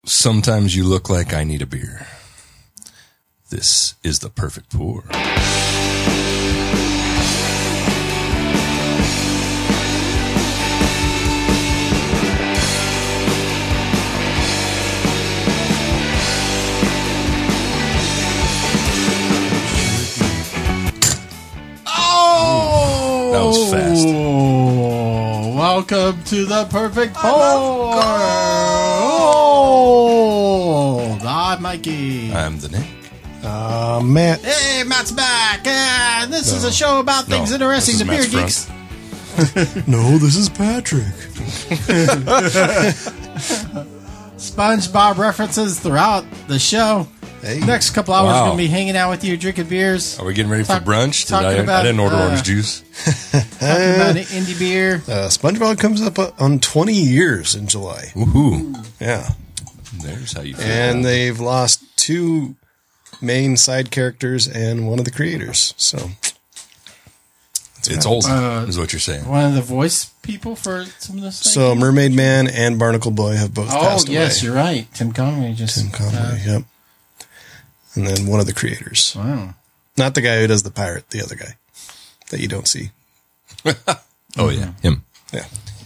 Sometimes you look like I need a beer. This is the perfect pour. Oh! That was fast. Welcome to the perfect pour. Oh! I'm Mikey. I'm the Nick. Matt. Hey, Matt's back. And this is a show about things interesting to beer geeks. No, this is Patrick. SpongeBob references throughout the show. Hey. Next couple hours, Wow. going to be hanging out with you, drinking beers. Are we getting ready for Talk- brunch? talking I about, didn't order orange juice. Talking about indie beer. SpongeBob comes up on 20 years in July. Woohoo. Yeah. There's how you feel. And they've lost two main side characters and one of the creators. So It's old, is what you're saying. One of the voice people for some of this thing. So Mermaid Man and Barnacle Boy have both passed away. yes, you're right. Tim Conway just. Tim Conway, yep. And then one of the creators. Wow. Not the guy who does the pirate, the other guy that you don't see. Oh, yeah. Him. Yeah.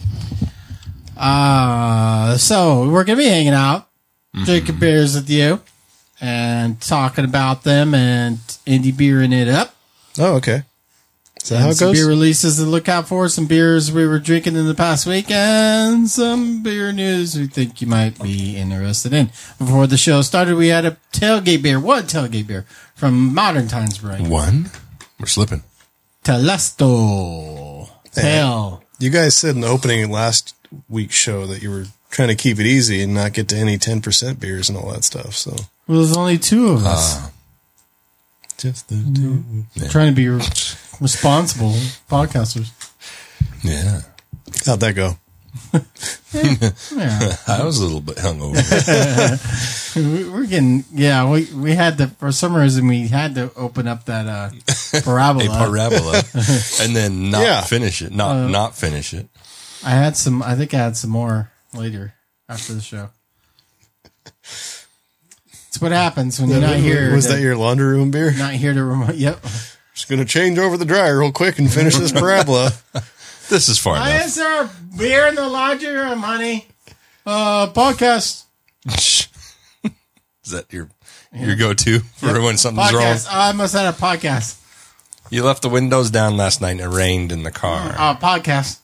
So we're gonna be hanging out, drinking beers with you, and talking about them and indie beering it up. Oh, okay. Is that And how it some goes? beer releases to look out for, some beers we were drinking in the past week, and some beer news we think you might be interested in. Before the show started, we had a tailgate beer, one tailgate beer from Modern Times Brewing. One? We're slipping. Telesto. Tail. You guys said in the opening of last week's show that you were trying to keep it easy and not get to any 10% beers and all that stuff. So Well, there's only two of us. just the two. Trying to be responsible podcasters. Yeah. How'd that go? Yeah. I was a little bit hungover. We're getting, we had to, for some reason, we had to open up that parabola. A parabola. And then not finish it. Not finish it. I think I had some more later after the show. It's what happens when you're not here. Was that your laundry room beer? Not here to remote. Yep. Just going to change over the dryer real quick and finish this parabola. This is far Why enough. is there a beer in the laundry room, honey? Podcast. Is that your go-to for when something's Podcast. wrong? I must have had a podcast. You left the windows down last night and it rained in the car. Podcast.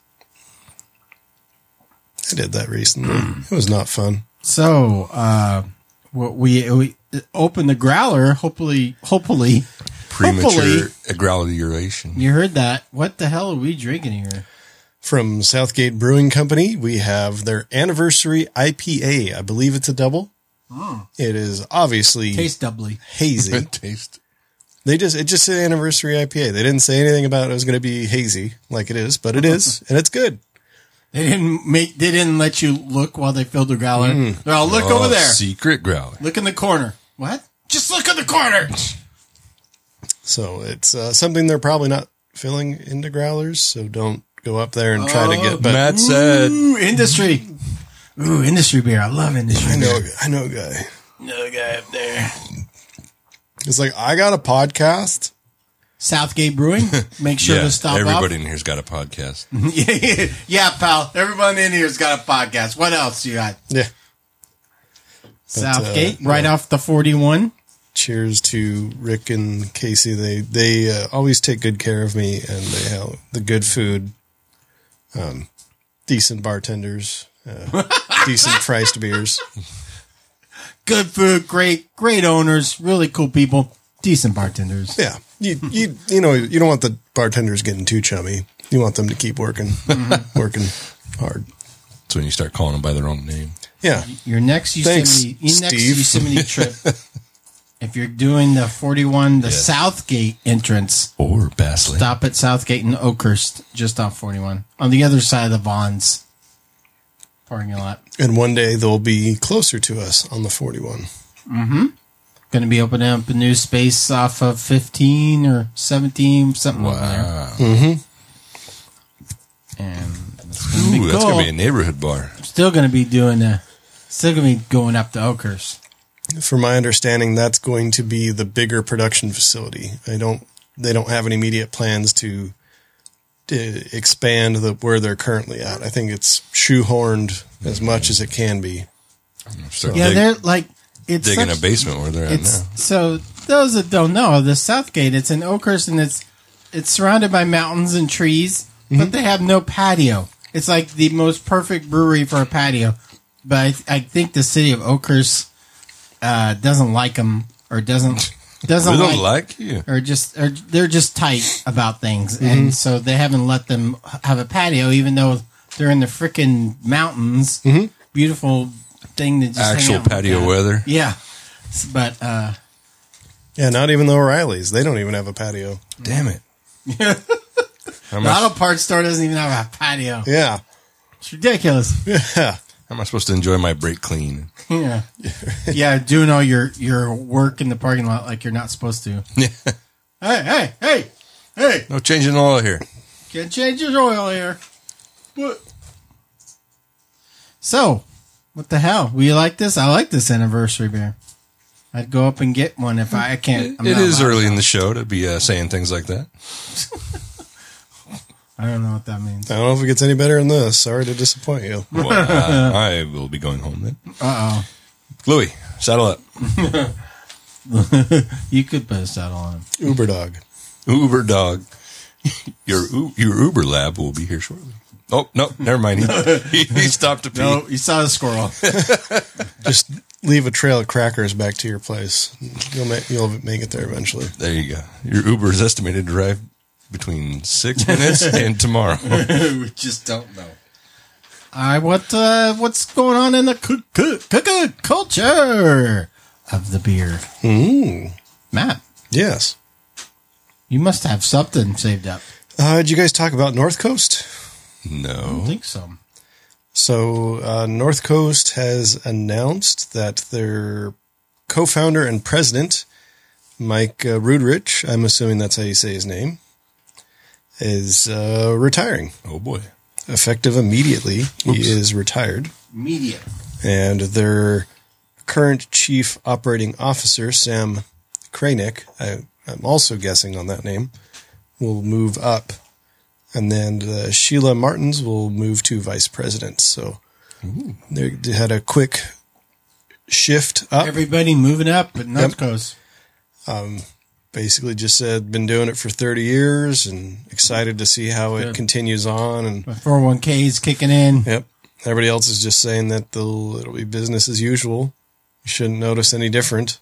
I did that recently. It was not fun. So, we opened the growler. Hopefully. Premature growleration. You heard that. What the hell are we drinking here? From Southgate Brewing Company, we have their anniversary IPA. I believe it's a double. It is obviously Taste doubly. hazy. Taste. It just said anniversary IPA. They didn't say anything about it was going to be hazy like it is, but it is, and it's good. They didn't let you look while they filled the growler. They're all, look over there. Secret growler. Look in the corner. What? Just look in the corner. So it's something they're probably not filling into growlers, so don't go up there and try to get. But Matt said, Ooh, industry. Ooh, industry beer. I love industry beer. I know a guy. Another guy up there. It's like, I got a podcast. Southgate Brewing. Make sure to stop everybody off. in here's got a podcast. Yeah, pal. Everyone in here's got a podcast. What else you got? Yeah. Southgate, right off the 41. Cheers to Rick and Casey. They always take good care of me, and they have the good food, decent bartenders, decent priced beers. Good food, great owners, really cool people, decent bartenders. Yeah, you don't want the bartenders getting too chummy. You want them to keep working, working hard. That's when you start calling them by their own name. Yeah. Your next Thanks, Yosemite trip, if you're doing the 41, the Southgate entrance, Or Bass Lake. stop at Southgate and Oakhurst, just off 41, on the other side of the Vons parking lot. And one day they'll be closer to us on the 41. Going to be opening up a new space off of 15 or 17, something over there. Wow. And it's gonna be Ooh, that's cool. going to be a neighborhood bar. Still going to be doing the Still going to be going up to Oakhurst. From my understanding, that's going to be the bigger production facility. They don't have any immediate plans to expand where they're currently at. I think it's shoehorned as much as it can be. They're like it's digging a basement where they're at now. So those that don't know, the Southgate, it's in Oakhurst, and it's surrounded by mountains and trees, but they have no patio. It's like the most perfect brewery for a patio. But I think the city of Oakhurst doesn't like them, or doesn't They don't like you, or they're just tight about things, and so they haven't let them have a patio, even though they're in the frickin' mountains. Beautiful thing to just actual hang out patio weather. Yeah, but not even the O'Reillys. They don't even have a patio. Damn it! the auto parts store doesn't even have a patio. Yeah, It's ridiculous. yeah. How am I supposed to enjoy my break clean? Yeah, doing all your work in the parking lot like you're not supposed to. Hey! No changing oil here. Can't change your oil here. What? So, what the hell? Will you like this? I like this anniversary beer. I'd go up and get one if I can't. It is early in the show to be saying things like that. I don't know what that means. I don't know if it gets any better than this. Sorry to disappoint you. Well, I will be going home then. Uh-oh. Louis, saddle up. You could put a saddle on him. Uber dog. Uber dog. Your Uber lab will be here shortly. Oh, no, never mind. He stopped to pee. No, you saw the squirrel. Just leave a trail of crackers back to your place. You'll make it there eventually. There you go. Your Uber is estimated to arrive between 6 minutes and tomorrow. We just don't know. All right, what's going on in the culture of the beer? Matt, Yes. you must have something saved up. Did you guys talk about North Coast? I don't No. think so. So North Coast has announced that their co-founder and president, Mike Rudrich, I'm assuming that's how you say his name, is retiring. Oh, boy. Effective immediately, he is retired. Media. And their current chief operating officer, Sam Kranick, I'm also guessing on that name, will move up. And then Sheila Martins will move to vice president. So they had a quick shift up. Everybody moving up at North Coast. Basically just said, been doing it for 30 years and excited to see how it continues on. And 401k is kicking in. yep, everybody else is just saying that it'll be business as usual. You shouldn't notice any different.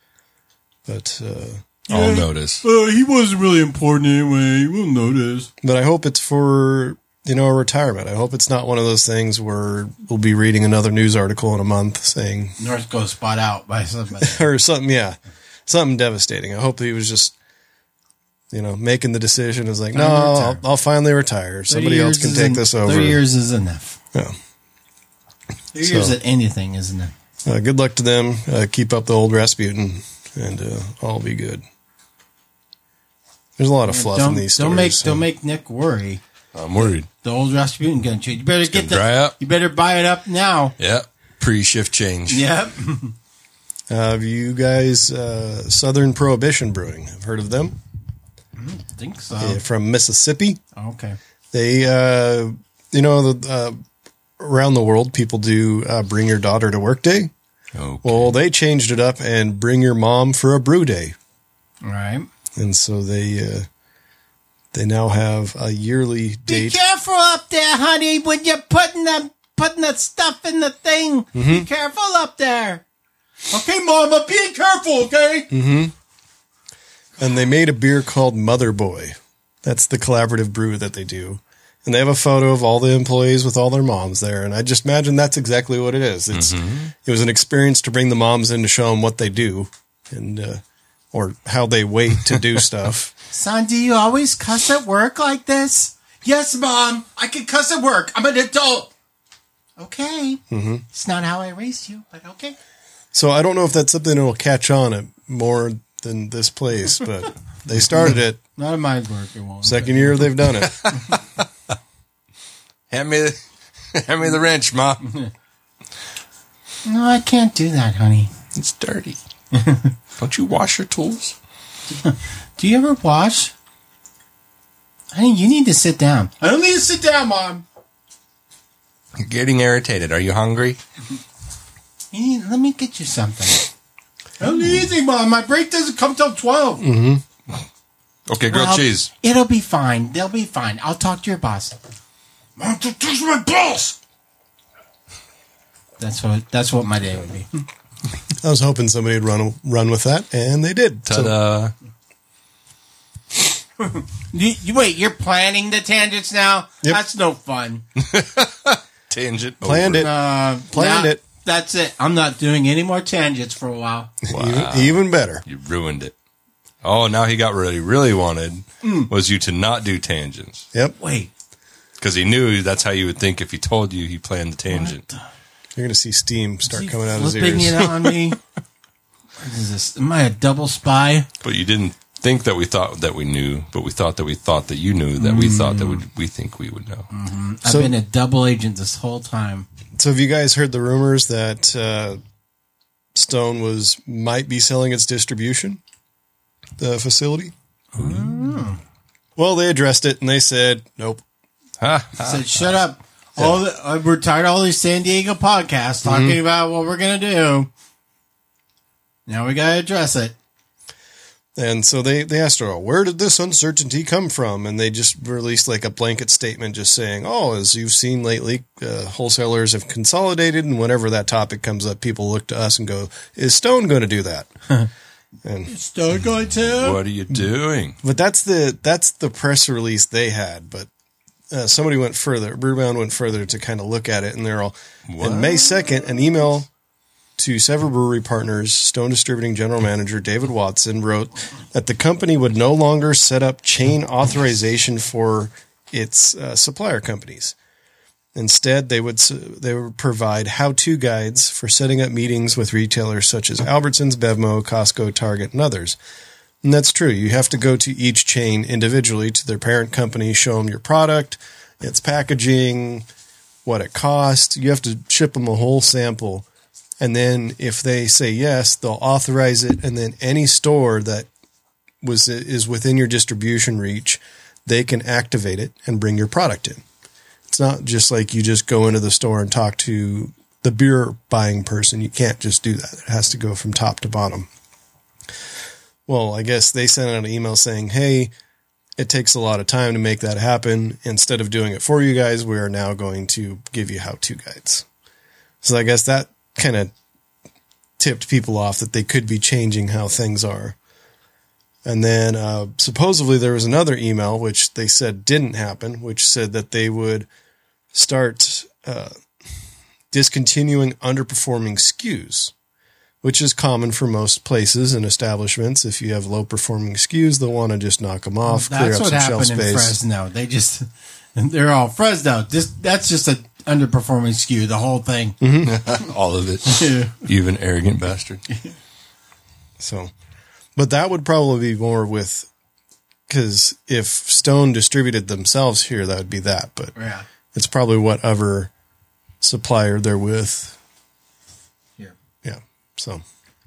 But I'll notice. He wasn't really important anyway. We'll notice. But I hope it's for, a retirement. I hope it's not one of those things where we'll be reading another news article in a month saying, North Coast bought out by somebody. or something, yeah, something devastating. I hope he was just, making the decision. Is like, no, I'll finally retire. Somebody else can take this over. 30 years is enough. Yeah. 30 years at anything is enough. Good luck to them. Keep up the old Rasputin, and all be good. There's a lot of fluff in these stories. Don't make Nick worry. I'm worried. The old Rasputin gun change. You better get dry up. You better buy it up now. Yep. Pre-shift change. Yep. Have you guys Southern Prohibition Brewing? Have heard of them? I don't think so. From Mississippi. Okay. They, around the world, people do Bring Your Daughter to Work Day. Okay. Well, they changed it up and Bring Your Mom for a Brew Day. All right. And so they now have a yearly date. Be careful up there, honey, when you're putting that stuff in the thing. Be careful up there. Okay, Mama, be careful, okay? And they made a beer called Mother Boy. That's the collaborative brew that they do. And they have a photo of all the employees with all their moms there. And I just imagine that's exactly what it is. It was an experience to bring the moms in to show them what they do and, or how they wait to do stuff. Son, do you always cuss at work like this? Yes, Mom. I can cuss at work. I'm an adult. Okay. It's not how I raised you, but okay. So I don't know if that's something that will catch on at more than this place, but they started it. Not in my work, it won't. Second year they've done it. Hand me the wrench, Ma. No, I can't do that, honey. It's dirty. Don't you wash your tools? Do you ever wash? Honey, you need to sit down. I don't need to sit down, Mom. You're getting irritated. Are you hungry? Let me get you something. I don't need anything, Mom. My break doesn't come till 12. Mm-hmm. Okay, grilled cheese. It'll be fine. They'll be fine. I'll talk to your boss. Mom, don't touch my boss. That's what my day would be. I was hoping somebody would run with that, and they did. Ta-da. Wait, you're planning the tangents now? Yep. That's no fun. Tangent. Planned it. Planned it. That's it. I'm not doing any more tangents for a while. Wow. Even better. You ruined it. Oh, now he got what he really wanted was you to not do tangents. Yep. Wait. Because he knew that's how you would think if he told you he planned the tangent. You're going to see steam start coming out of his flipping ears. it on me. What is this? Am I a double spy? But you didn't think that we thought that we knew, but we thought that you knew, that we thought that we think we would know. Mm-hmm. I've been a double agent this whole time. So have you guys heard the rumors that Stone might be selling its distribution, the facility? Mm. Well, they addressed it and they said, nope. I said, shut up. We're tired of all these San Diego podcasts talking about what we're going to do. Now we got to address it. And so they asked her, where did this uncertainty come from? And they just released like a blanket statement just saying, as you've seen lately, wholesalers have consolidated, and whenever that topic comes up, people look to us and go, is Stone going to do that? And is Stone going to? What are you doing? But that's the press release they had. But somebody went further. Brewbound went further to kind of look at it, and they're all, on May 2nd, an email to several brewery partners, Stone Distributing General Manager David Watson wrote that the company would no longer set up chain authorization for its supplier companies. Instead, they would provide how-to guides for setting up meetings with retailers such as Albertsons, Bevmo, Costco, Target, and others. And that's true. You have to go to each chain individually to their parent company, show them your product, its packaging, what it costs. You have to ship them a whole sample. And then if they say yes, they'll authorize it. And then any store that is within your distribution reach, they can activate it and bring your product in. It's not just like you just go into the store and talk to the beer buying person. You can't just do that. It has to go from top to bottom. Well, I guess they sent out an email saying, hey, it takes a lot of time to make that happen. Instead of doing it for you guys, we are now going to give you how-to guides. So I guess that kind of tipped people off that they could be changing how things are. And then supposedly there was another email, which they said didn't happen, which said that they would start discontinuing underperforming SKUs, which is common for most places and establishments. If you have low-performing SKUs, they'll want to just knock them off, clear up some shelf space. That's what happened in Fresno. They're all Fresno. That's just a underperforming SKU, the whole thing. Mm-hmm. All of it. You an arrogant bastard. So, but that would probably be more because if Stone distributed themselves here, that would be that. But it's probably whatever supplier they're with. Here. Yeah. So,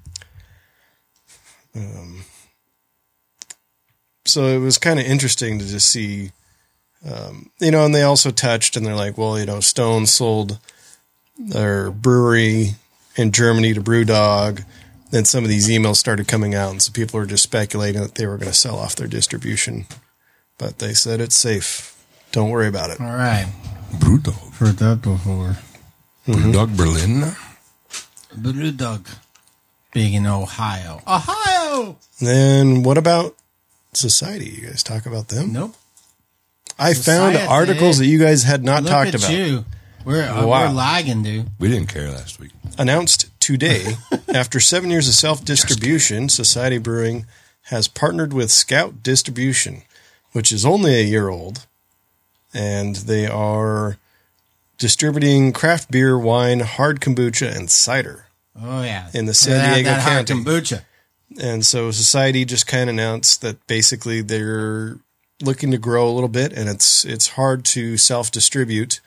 so it was kind of interesting to just see. And they also touched, and they're like, well, Stone sold their brewery in Germany to BrewDog. Then some of these emails started coming out, and so people were just speculating that they were going to sell off their distribution. But they said it's safe. Don't worry about it. All right. BrewDog. Heard that before. BrewDog Berlin. BrewDog. Big in Ohio. Ohio! Then what about Society? You guys talk about them? Nope. I found articles that you guys had not talked about. You. We're lagging, dude. We didn't care last week. Announced today, after 7 years of self-distribution, Society Brewing has partnered with Scout Distribution, which is only a year old, and they are distributing craft beer, wine, hard kombucha, and cider. Oh, yeah. In the San Diego County. Hard kombucha. And so Society just kind of announced that basically they're looking to grow a little bit, and it's hard to self-distribute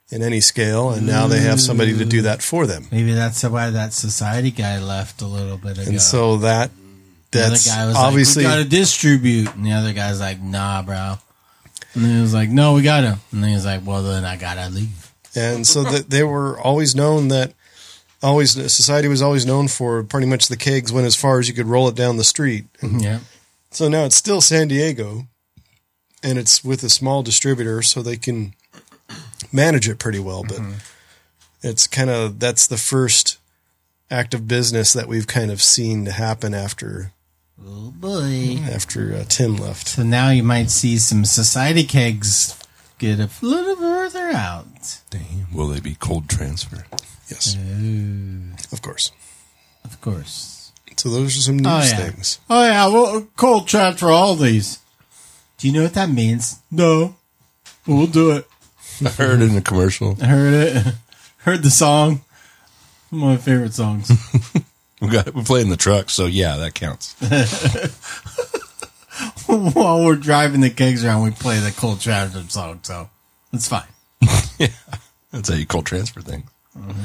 in any scale, and now they have somebody to do that for them. Maybe that's why that society guy left a little bit ago. And so that's the other guy was obviously like, we got to distribute. And the other guy's like, nah, bro. And then he was like, no, we got to. And then he was like, well, then I got to leave. And so they were always known society was always known for pretty much the kegs went as far as you could roll it down the street. Yeah. So now it's still San Diego, and it's with a small distributor, so they can manage it pretty well. But it's that's the first act of business that we've kind of seen to happen after Oh, boy. After Tim left. So now you might see some society kegs get a little further out. Damn. Will they be cold transfer? Yes. Ooh. Of course. Of course. So those are some news things. Oh, yeah. Well, cold transfer all these. Do you know what that means? No. We'll do it. I heard it in a commercial. I heard it. Heard the song. One of my favorite songs. We play in the truck, so yeah, that counts. While we're driving the kegs around, we play the cold transfer song, so it's fine. Yeah, that's how you cold transfer things. Mm-hmm.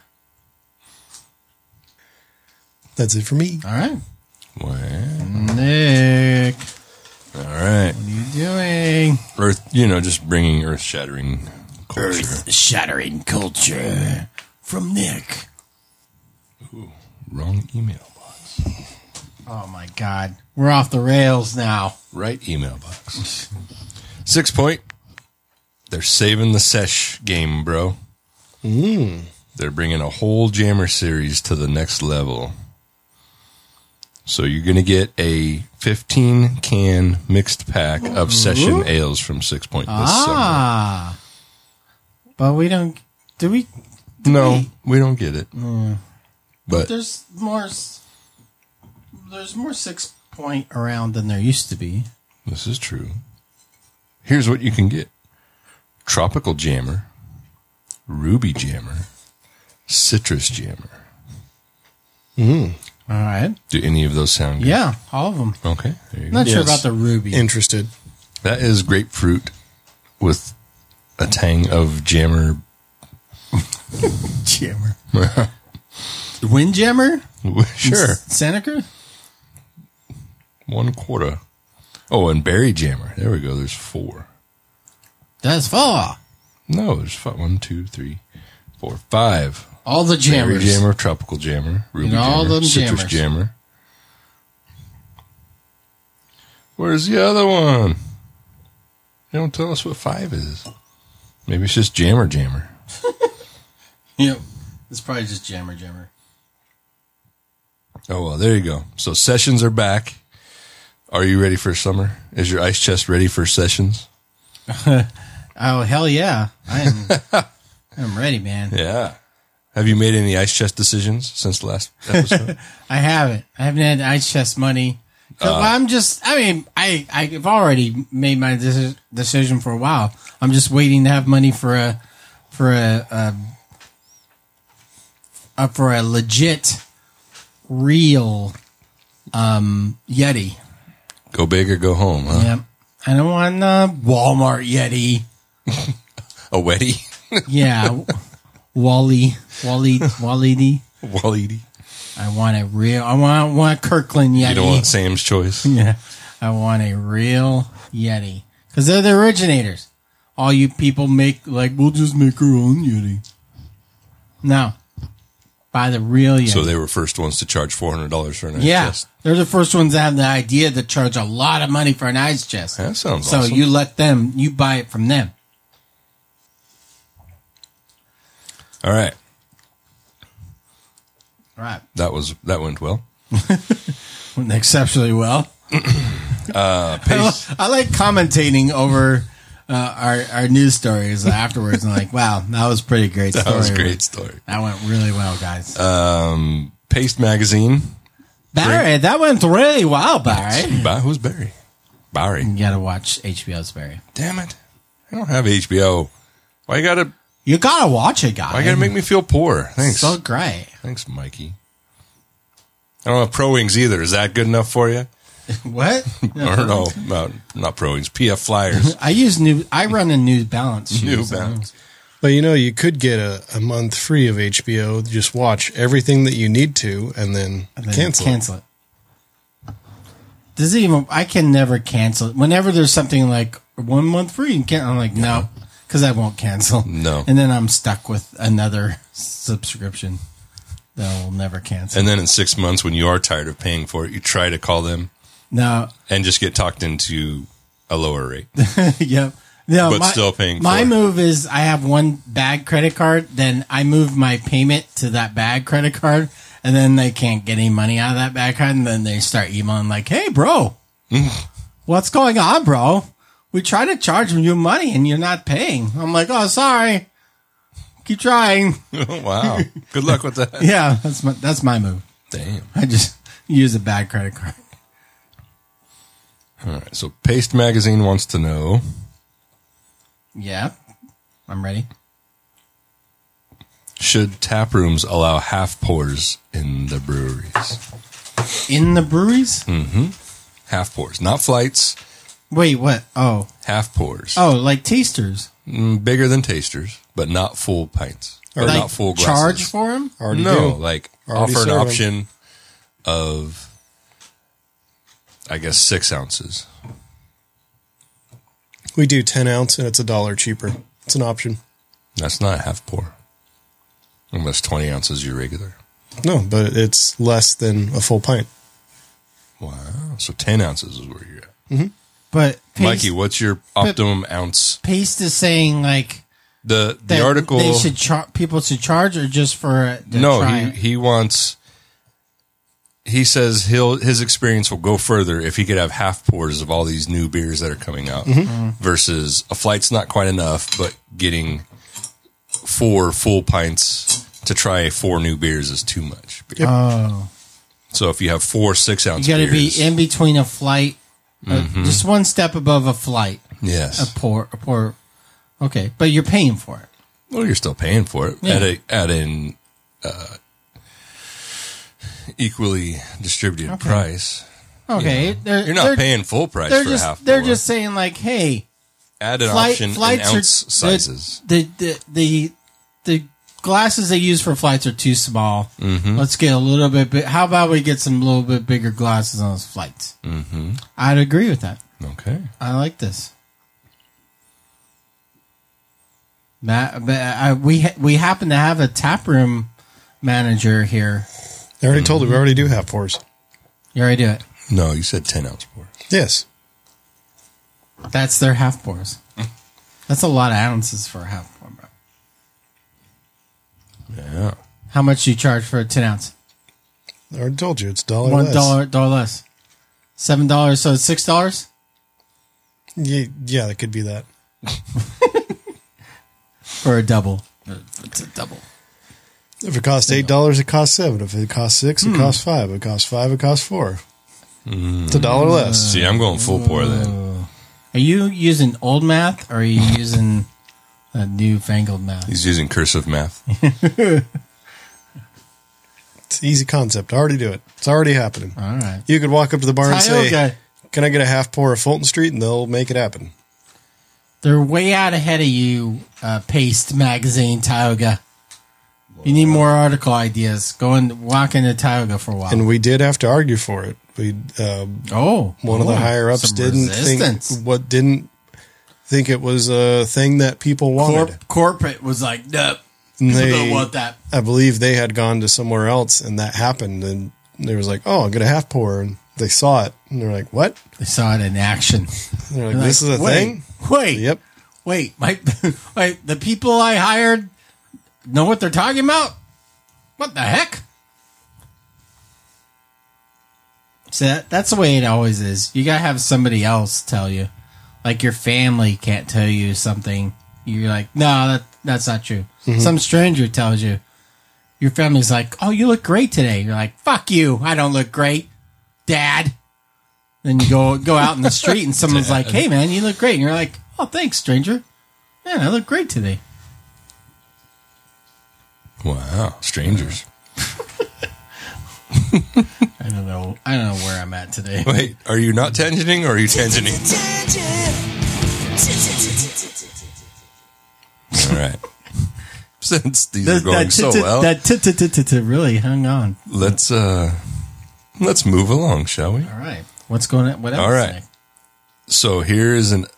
That's it for me. All right. Wow. Nick, All right. what are you doing? Just bringing earth-shattering culture. Earth-shattering culture from Nick. Ooh, wrong email box. Oh, my God. We're off the rails now. Right email box. 6 point. They're saving the sesh game, bro. They're bringing a whole jammer series to the next level. So you're going to get a 15-can mixed pack of session ales from 6 Point this summer. But we don't... Do we... No, we don't get it. But There's more 6 Point around than there used to be. this is true. Here's what you can get. Tropical Jammer, Ruby Jammer, Citrus Jammer. All right. Do any of those sound good? Yeah, all of them. Okay. There you go. Not sure Yes. about the Ruby. Interested. That is grapefruit with a tang of jammer. Jammer. Windjammer? Sure. Seneca? 1/4. Oh, and berry jammer. There we go. There's 4. That's 4. No, there's 5. 1, 2, 3, 4, 5. All the Berry jammers. jammer, tropical jammer, ruby And all jammer, them citrus jammers. jammer. Where's the other one? They don't tell us what 5 is. Maybe it's just jammer. Yep. It's probably just jammer. Oh, well, there you go. So sessions are back. Are you ready for summer? Is your ice chest ready for sessions? Oh, hell yeah. I'm ready, man. Yeah. Have you made any ice chest decisions since the last episode? I haven't had ice chest money. I've already made my decision for a while. I'm just waiting to have money for a legit, real, Yeti. Go big or go home, huh? Yep. I don't want a Walmart Yeti. A wetty? Yeah. Wally. Waleedy. I want Kirkland Yeti. You don't want Sam's Choice? Yeah. I want a real Yeti. Because they're the originators. All you people we'll just make our own Yeti. No. Buy the real Yeti. So they were first ones to charge $400 for an ice yeah. chest. They're the first ones that have the idea to charge a lot of money for an ice chest. That sounds so awesome. you buy it from them. All right. Right. That went well. Exceptionally well. Pace. I like commentating over our news stories afterwards. And wow, that was a pretty great story. That was a great story. That went really well, guys. Paste Magazine. Barry, that went really well, Barry. Who's Barry? Barry. You gotta watch HBO's Barry. Damn it. I don't have HBO. Why you gotta watch it, guys. make me feel poor? Thanks. So great. Thanks, Mikey. I don't have Pro Wings either. Is that good enough for you? What? Or no, not Pro Wings. PF Flyers. I run a New Balance shoe. New Balance. But you could get a month free of HBO. Just watch everything that you need to, and then cancel it. Does it even? I can never cancel it. Whenever there's something like 1 month free, and I'm like, no, because I won't cancel. No. And then I'm stuck with another subscription that will never cancel. And then in 6 months, when you are tired of paying for it, you try to call them. No. And just get talked into a lower rate. Yep. No, but still paying for my it. move is I have one bad credit card, then I move my payment to that bad credit card, and then they can't get any money out of that bad card, and then they start emailing like, hey, bro, what's going on, bro? We try to charge you money, and you're not paying. I'm like, oh, sorry. Keep trying. Wow. Good luck with that. Yeah, that's my move. Damn. I just use a bad credit card. All right. So Paste Magazine wants to know. Yeah, I'm ready. Should tap rooms allow half pours in the breweries? In the breweries? Half pours. Not flights. Wait, what? Oh. Half pours. Oh, like tasters. Bigger than tasters, but not full pints. Or like not full glasses. charge for them? Already No, do. like Already offer an serve 'em. option of, I guess, 6 ounces. We do 10 ounce, and it's $1 cheaper. It's an option. That's not a half pour. Unless 20 ounces your regular. No, but it's less than a full pint. Wow. So 10 ounces is where you're at. But Mikey, what's your optimum ounce? Paste is saying like The that article. they should people should charge or just for to No, try it? he wants. He says his experience will go further if he could have half pours of all these new beers that are coming out versus a flight's not quite enough, but getting 4 full pints to try 4 new beers is too much. Oh, So if you have 4 6-ounce you got to be beers, in between a flight, just one step above a flight. yes, A pour. Okay, but you're paying for it. well, you're still paying for it Yeah. at an equally distributed price. Okay, You're not paying full price They're for just a half. they're pour. just saying like, hey, add an option in flights ounce are sizes. The glasses they use for flights are too small. Mm-hmm. Let's get a little bit big. How about we get some little bit bigger glasses on those flights? Mm-hmm. I'd agree with that. Okay. I like this. Matt, we happen to have a tap room manager here. I already told you we already do half pours. You already do it. No, you said 10-ounce pours. Yes. That's their half pours. That's a lot of ounces for a half pour, bro. Yeah. How much do you charge for a 10 ounce? I already told you it's $1 $1 less. less. $7, so it's $6? Yeah, it could be that. For a double. It's a double. If it costs $8, it costs $7. If it costs $6, it costs $5. If it costs $5, it costs $4. It's $1 less. See, I'm going full pour then. Are you using old math or are you using newfangled math? He's using cursive math. It's an easy concept. I already do it. It's already happening. All right. You could walk up to the bar and say, Tioga, can I get a half pour of Fulton Street? And they'll make it happen. they're way out ahead of you, Paste Magazine, Tioga. You need more article ideas. Go and walk into Tioga for a while. And we did have to argue for it. We one of the higher ups some didn't resistance. didn't think it was a thing that people wanted. Corporate was like, nope. And People they- don't want that. I believe they had gone to somewhere else and that happened, and they was like, "Oh, I'll get a half pour," and they saw it and they're like, "What?" They saw it in action. And they're like, "This is a thing." Wait. Yep. Wait, wait, the people I hired know what they're talking about? What the heck? So that's the way it always is. You gotta have somebody else tell you. Like your family can't tell you something. You're like, no, that's not true. Some stranger tells you. Your family's like, oh, you look great today. You're like, fuck you. I don't look great, Dad. Then you go out in the street and someone's like, hey, man, you look great. And you're like, oh, thanks, stranger. Man, I look great today. Wow. Strangers. I don't know where I'm at today. Wait, are you not tangenting or are you tangenting? All right. since these are going so well. That really hung on. Let's move along, shall we? All right. What's going on? What else? All right. So here is an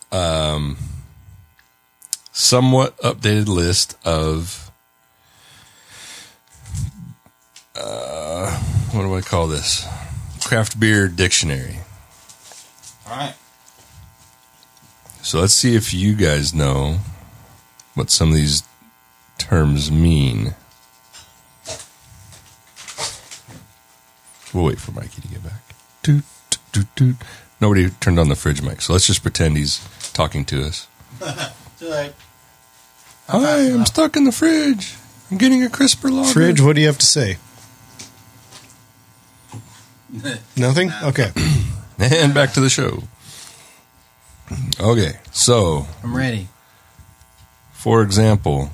somewhat updated list of what do I call this? Craft beer dictionary. All right. So let's see if you guys know what some of these terms mean. We'll wait for Mikey to get back. Toot, toot, toot. Nobody turned on the fridge mic, so let's just pretend he's talking to us. Hi, I'm stuck in the fridge. I'm getting a crisper lager. Fridge, what do you have to say? Nothing? Okay. And back to the show. Okay, so I'm ready. for example,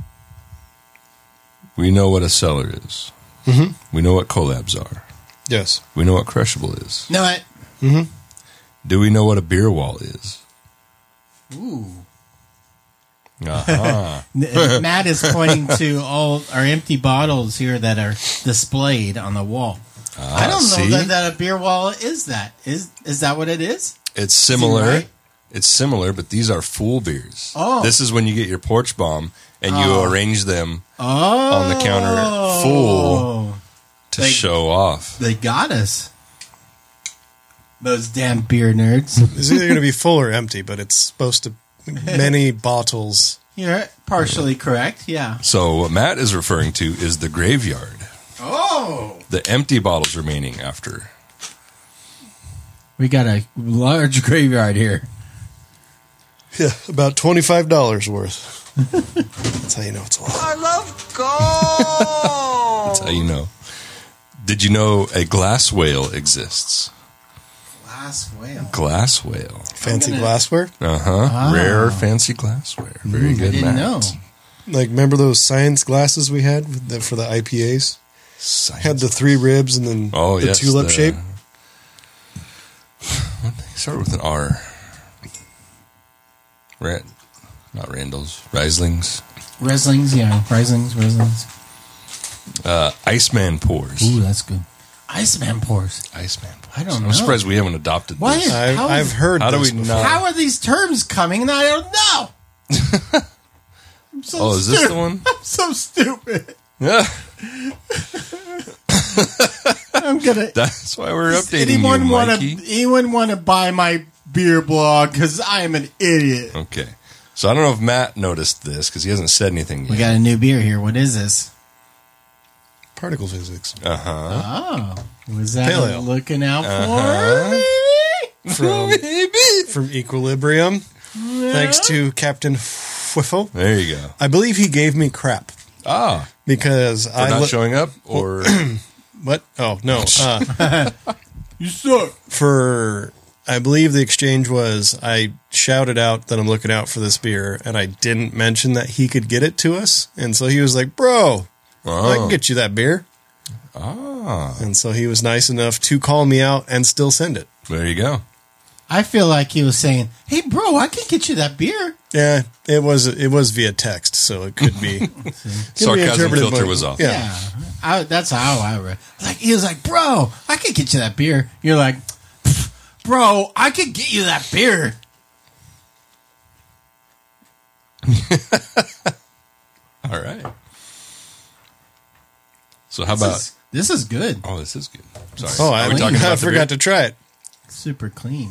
we know what a cellar is. Mm-hmm. We know what collabs are. Yes. We know what crushable is. No, what? Mm-hmm. Do we know what a beer wall is? Ooh. Uh-huh. Matt is pointing to all our empty bottles here that are displayed on the wall. I don't know that a beer wall is that. Is that what it is? It's similar. Right? It's similar, but these are full beers. Oh. This is when you get your porch bomb and you arrange them Oh. on the counter full to show off. They got us. Those damn beer nerds. It's either going to be full or empty, but it's supposed to many bottles. You're partially correct, yeah. So what Matt is referring to is the graveyard. Oh! The empty bottles remaining after. We got a large graveyard here. Yeah, about $25 worth. That's how you know it's a lot. I love gold. That's how you know. Did you know a glass whale exists? Glass whale. Glass whale. Fancy glassware? Rare, fancy glassware. Very good, I didn't Matt. know. Like, remember those science glasses we had for the IPAs? Science. Had the 3 ribs and then the yes, tulip shape? Start with an R. Not Randall's. Rieslings. Rieslings, yeah. Rieslings. Iceman pours. Ooh, that's good. Iceman pours. Iceman pours. I don't know. I'm surprised we haven't adopted Why this. is- How I've heard How do this we before. not? How are these terms coming and I don't know? I'm so Oh, is this the one? I'm so stupid. Yeah. I'm gonna. That's why we're Does updating you, Mikey. anyone want to buy my beer blog? Because I am an idiot. Okay. So I don't know if Matt noticed this because he hasn't said anything We yet. got a new beer here. What is this? Particle physics. Oh, was that Pale ale. looking out for? Maybe? From Equilibrium. Thanks to Captain Whiffle. There you go. I believe he gave me crap Ah, because for not showing up or What? Oh, no. You suck. I believe the exchange was I shouted out that I'm looking out for this beer, and I didn't mention that he could get it to us. And so he was like, bro, I can get you that beer. And so he was nice enough to call me out and still send it. there you go. I feel like he was saying, "Hey, bro, I can get you that beer." Yeah, it was via text, so it could be. Sarcasm filter was off. Yeah. That's how I read. Like he was like, "Bro, I can get you that beer." You're like, "Bro, I can get you that beer." All right. So how about? This is good. Oh, this is good. Sorry. Oh, Are we I talking about the forgot to try it. Super clean.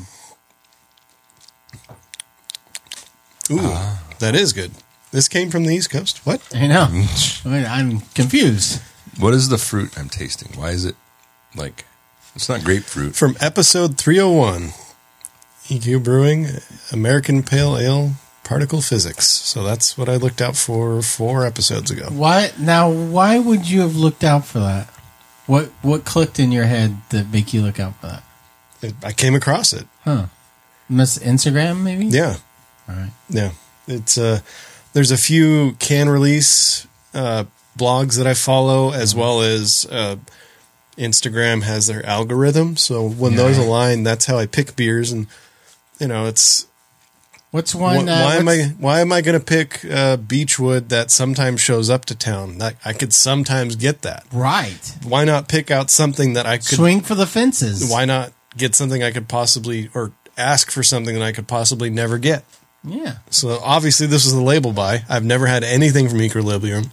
Ooh, that is good. This came from the East Coast. What? I know. I'm confused. beer? What is the fruit I'm tasting? Why is it like? It's not grapefruit. From episode 301, EQ Brewing, American Pale Ale, Particle Physics. So that's what I looked out for 4 episodes ago. Why would you have looked out for that? What clicked in your head that make you look out for that? I came across it. Huh. Miss Instagram, maybe? Yeah. All right. Yeah. It's there's a few can release blogs that I follow, as well as Instagram has their algorithm. So when those align, that's how I pick beers. And, it's What's one? Why am I going to pick Beechwood that sometimes shows up to town? I could sometimes get that. Right. Why not pick out something that I could Swing for the fences. Why not get something I could possibly, or ask for something that I could possibly never get? Yeah. So obviously this was the label buy. I've never had anything from Equilibrium.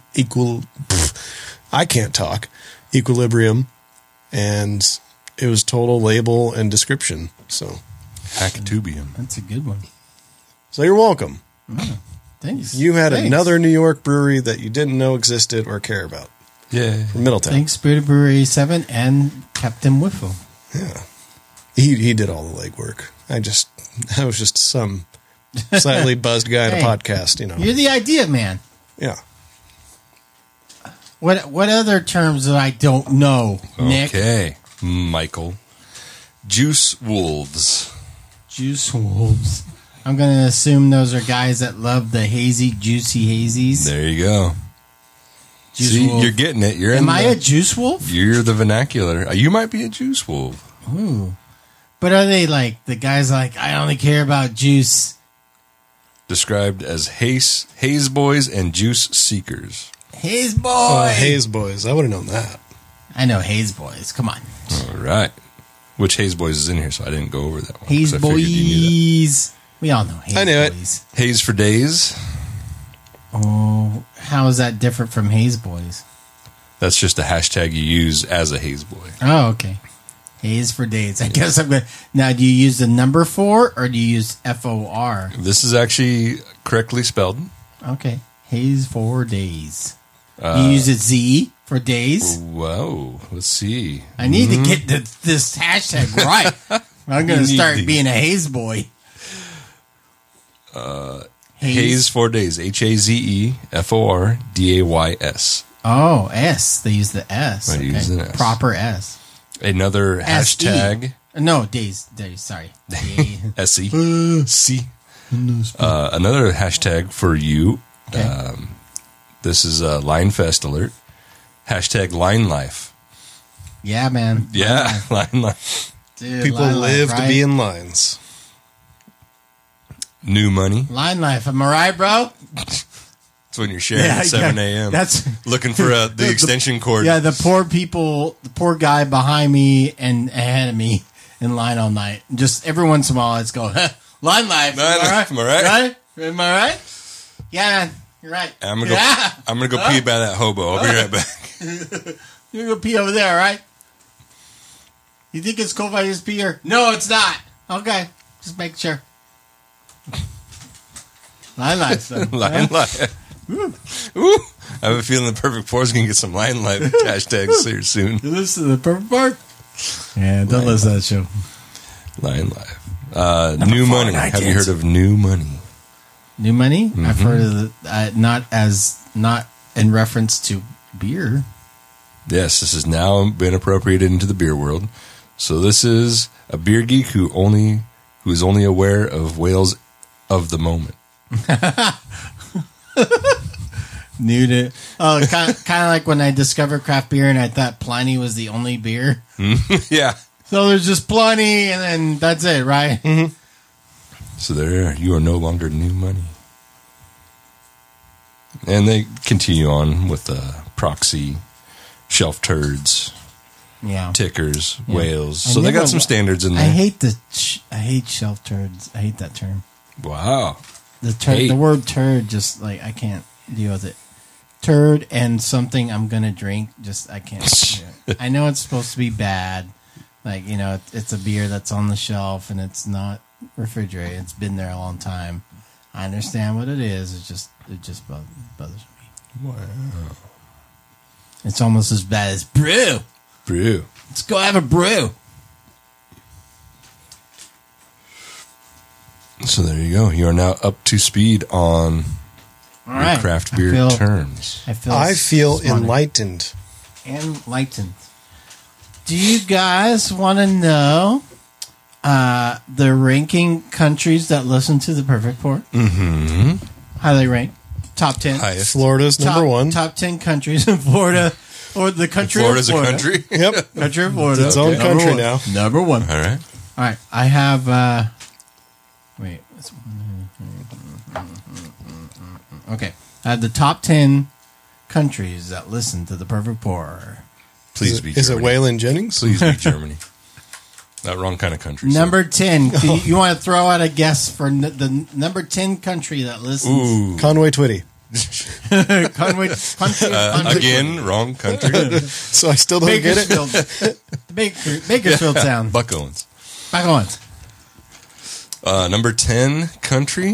I can't talk. Equilibrium, and it was total label and description. So Hackatubium. That's a good one. So you're welcome. Thanks. You had Thanks. another New York brewery that you didn't know existed or care about. Yeah. From Middletown. Thanks, Spirit Brewery 7 and Captain Whiffle. Yeah. He did all the legwork. I was just some slightly buzzed guy in a podcast, You're the idea man. Yeah. What other terms that I don't know, Nick? Okay, Michael. Juice Wolves. Juice Wolves. I'm going to assume those are guys that love the hazy, juicy hazies. There you go. Juice See, Wolf. you're getting it. You're Am in I the, a juice wolf? You're the vernacular. You might be a juice wolf. Ooh. But are they like the guys like, I only care about juice? Described as haze boys and juice seekers. Haze boy. Hayes Boys. I would have known that. I know Haze boys. Come on. All right. Which Haze Boys is in here, so I didn't go over that one. Haze 'cause I figured you knew that. boys. We all know Haze I knew it. boys. Haze for days. Oh, how is that different from Haze boys? That's just a hashtag you use as a Haze boy. Oh, okay. Haze for days. I guess I'm going to. Now, do you use the number 4 or do you use FOR? This is actually correctly spelled. Okay. Haze for days. You use it Z for days? Whoa. Let's see. I need to get this hashtag right. I'm going You to need start to. being a Haze boy. Haze for days. HAZEFORDAYS. Oh, S. They use the S. I use an S. Proper S. Another S-E. hashtag. No, days. Sorry. SE. C. Another hashtag for you. Okay. This is a Linefest alert. Hashtag Line Life. Yeah, man. Yeah, Line Life. Dude, People line live life, to right? be in lines. New money. Line life. Am I right, bro? It's when you're sharing at 7 a.m. That's looking for the extension cord. yeah. The poor people, the poor guy behind me and ahead of me in line all night. Just every once in a while, let's go line life. Line life, am I right? Right? Am I right? Yeah, you're right. I'm gonna go pee by that hobo. I'll be right back. You're gonna pee over there, right? You think it's cool if I just pee here? No, it's not. Okay, just make sure. Line life. So. Line Life. Ooh. I have a feeling the Perfect Pour is gonna get some Line Life hashtags here soon. You listen to the perfect part. Yeah, don't listen to that show. Line Life. New four money. on Have you iTunes. heard of New Money? New money? I've heard of it. Not in reference to beer. Yes, this has now been appropriated into the beer world. So this is a beer geek who is only aware of whales of the moment. New to kind of like when I discovered craft beer and I thought Pliny was the only beer. Yeah. So there's just Pliny and then that's it, right? So there, you are no longer new money. And they continue on with proxy, shelf turds, Yeah. tickers, Yeah. whales. I So they never- got some standards in I there. hate I hate shelf turds. I hate that term. Wow. The word turd just like I can't deal with it. Turd and something I'm gonna drink, just I can't do it. I know it's supposed to be bad. Like, it's a beer that's on the shelf and it's not refrigerated. It's been there a long time. I understand what it is. It just bothers me. Wow. It's almost as bad as brew. Brew. Let's go have a brew. So there you go. You are now up to speed on All your right. craft beer terms. I I feel smarter. enlightened. Enlightened. Do you guys want to know the ranking countries that listen to the Perfect Pour? Mm-hmm. How they rank? Top 10. Highest. Florida's number one. Top 10 countries in Florida, or the country Florida's of Florida. a country. Yep. Country of Florida. It's its own Number country one. now. Number 1. All right. All right. I have. Wait. Okay. I have the top 10 countries that listen to the Perfect Pour. Please be Is it Germany. Waylon Jennings? Please be Germany. That wrong kind of country. Number 10. You want to throw out a guess for the number 10 country that listens? Ooh. Conway Twitty. Country. Again, wrong country. So I still don't get it. Bakersfield town. Buck Owens. Back on. Number 10 country.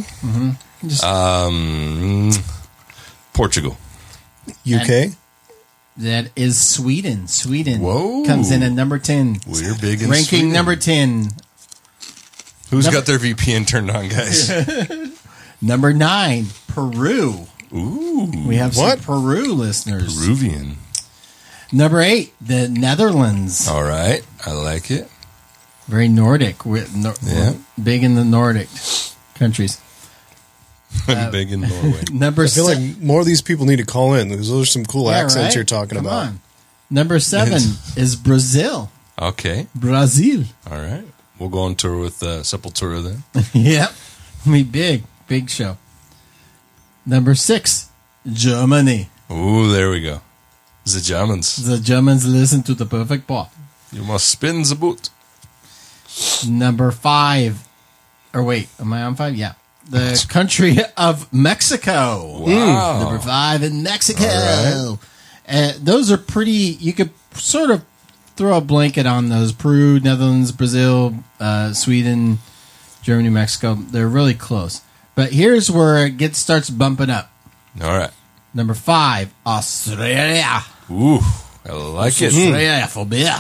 Portugal. UK. That is Sweden. Sweden Whoa. comes in at number 10. We're big in Ranking Sweden. number 10. Who's got their VPN turned on, guys? Number 9, Peru. Ooh. We have What? some Peru listeners. Peruvian. Number 8, the Netherlands. All right. I like it. Very Nordic. Yeah. Big in the Nordic countries. Big in Norway. Number I feel 7. like more of these people need to call in because those are some cool accents you're talking Come about. on. Number 7 is Brazil. Okay. Brazil. All right. We'll go on tour with Sepultura then. Yep. Big show. Number 6, Germany. Ooh, there we go. The Germans. The Germans listen to the Perfect Pour. You must spin the boot. Number 5. Or wait, am I on 5? Yeah. The country of Mexico. Wow. Number 5 in Mexico. All Those are pretty, you could sort of throw a blanket on those. Peru, Netherlands, Brazil, Sweden, Germany, Mexico. They're really close. But here's where it starts bumping up. All right. Number 5, Australia. Ooh, I like it. Australia for beer.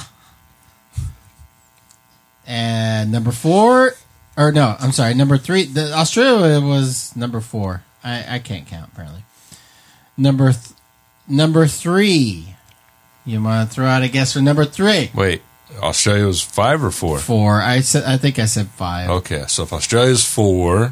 And number 4, or no, I'm sorry, number 3. The Australia was number 4. I can't count apparently. Number 3. You want to throw out a guess for number 3? Wait, Australia was 5 or 4? 4. I think I said 5. Okay, so if Australia's 4,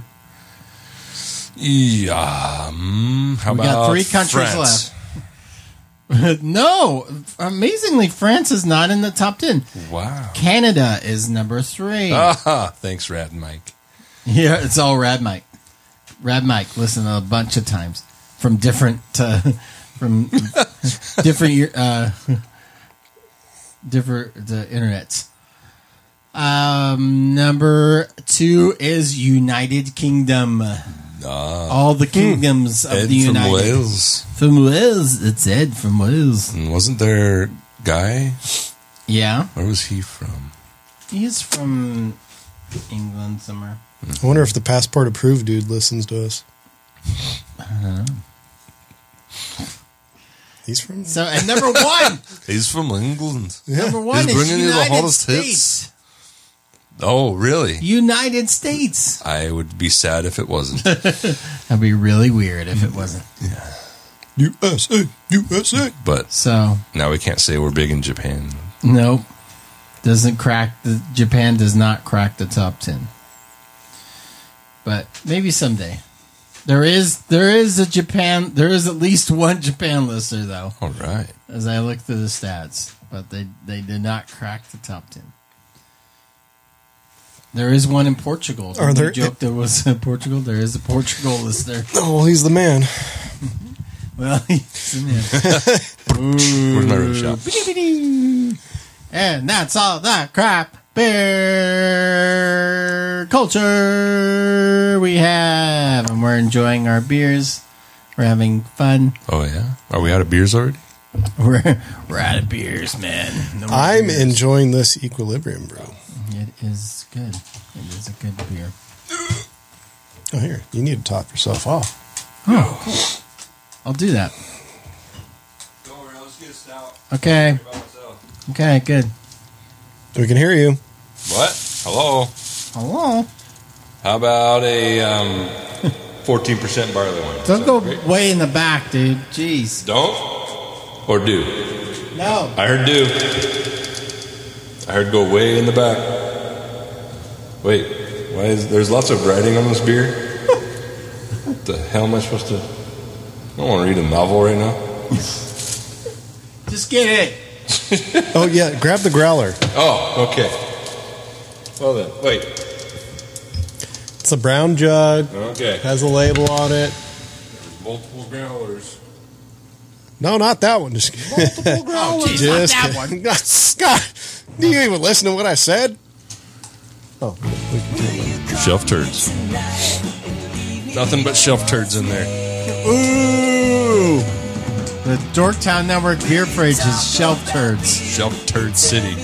yeah, how We about got 3 countries France? left. No, amazingly, France is not in the top 10. Wow. Canada is number 3. Ah, thanks, Rad Mike. Yeah, it's all Rad Mike. Rad Mike, listen a bunch of times from different different internets. Number 2 is United Kingdom. All the kingdoms of Ed the from United. Wales. From Wales, it's Ed from Wales. And wasn't there Guy? Yeah, Where was he from? he's from England somewhere. I wonder if the passport approved dude listens to us. He's from. So at number 1, He's from England. number 1 He's is bringing you the United hottest States. hits. Oh, really? United States. I would be sad if it wasn't. That'd be really weird if it wasn't. USA, USA. But So now we can't say we're big in Japan. nope, doesn't crack. Japan does not crack the top 10. But maybe someday. There is a Japan. There is at least one Japan listener though. All right. As I look through the stats, but they did not crack the top 10. There is one in Portugal. Are there- You joked there was in Portugal? There is a Portugal listener. Oh, well, he's the man. Well, he's in there. Where's my rim shot? And that's all that crap beer culture we have. And we're enjoying our beers. We're having fun. Oh, yeah? Are we out of beers already? We're out of beers, man. No more I'm beers. enjoying this Equilibrium brew. It is good. It is a good beer. Oh, here. You need to top yourself off. Oh, cool. I'll do that. Don't worry, I'll just get a stout. Okay. Okay, good. We can hear you. What? Hello? Hello. How about a 14% barley wine? Don't go way in the back, dude. Jeez. Don't? Or do? No. I heard do. I heard go way in the back. Wait, why is there's lots of writing on this beer? What the hell am I supposed to? I don't want to read a novel right now. Just get it. Oh, yeah. Grab the growler. Oh, okay. Well then, wait. It's the brown jug. Okay. Has a label on it. Multiple growlers. No, not that one. Just Multiple growlers, just not that kidding. one. Scott, do you even listen to what I said? Oh, Shelf turds. Nothing but shelf turds in there. ooh. The Dorktown Network beer fridge is shelf turds. Shelf Turd City.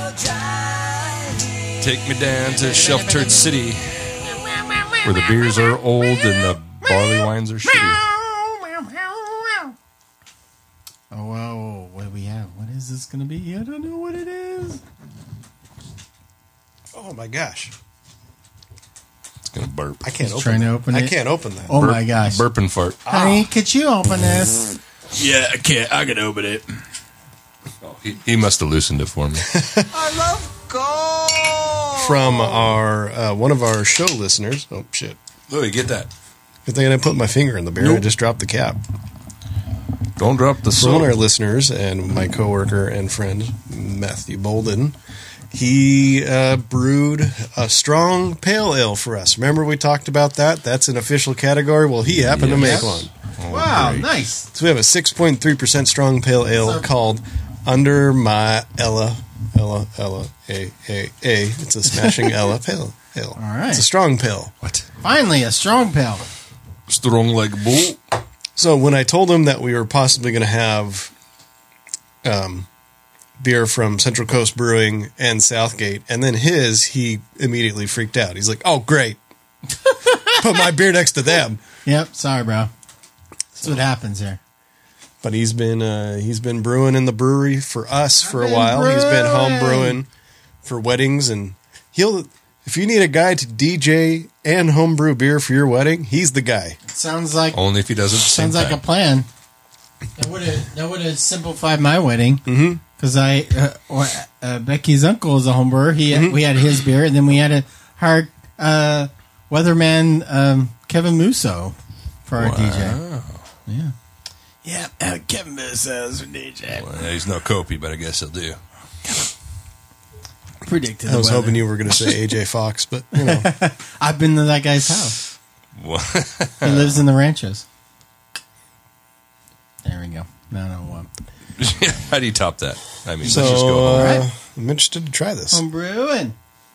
Take me down to Shelf Turd City, where the beers are old and the barley wines are shitty. Oh, wow. What do we have? What is this going to be? I don't know what it is. Oh my gosh. It's gonna burp. I can't open trying to that. open I it. can't open that. Oh, Burp- my gosh. Burp and fart. Honey, could you open this? Yeah, I can't. I can open it. Oh, he must have loosened it for me. I love gold. From our one of our show listeners. Oh shit! Louis, get that. Good thing I didn't put my finger in the beer. I just dropped the cap. Don't drop the For one of our soap. listeners and my coworker and friend Matthew Bolden, he brewed a strong pale ale for us. Remember we talked about that? That's an official category. Well, he happened to make one. Oh, Wow, great. nice. So we have a 6.3% strong pale ale called Under My Ella. It's a smashing Ella pale ale. All right. It's a strong pale. What? Finally, a strong pale. Strong like a bull. So when I told him that we were possibly going to have beer from Central Coast Brewing and Southgate, and then he immediately freaked out. He's like, "Oh, great! Put my beer next to them." Yep, sorry, bro. That's what happens here. But he's been brewing in the brewery for us for a been while. He's been home brewing. brewing for weddings, and if you need a guy to DJ and home brew beer for your wedding, he's the guy. Sounds like Only if he does it at the same sounds like a time. plan. That would have simplified my wedding. Because Becky's uncle is a home brewer. We had his beer, and then we had to hire weatherman Kevin Musso for our DJ. Yeah, Kevin Musso's our DJ. Well, he's no Kopi, but I guess he'll do. Predicted. I was hoping you were going to say AJ Fox, but you know. I've been to that guy's house. What? He lives in the ranches. There we go. No. How do you top that? I mean, So let's just go home. Right. I'm interested to try this. I'm brewing.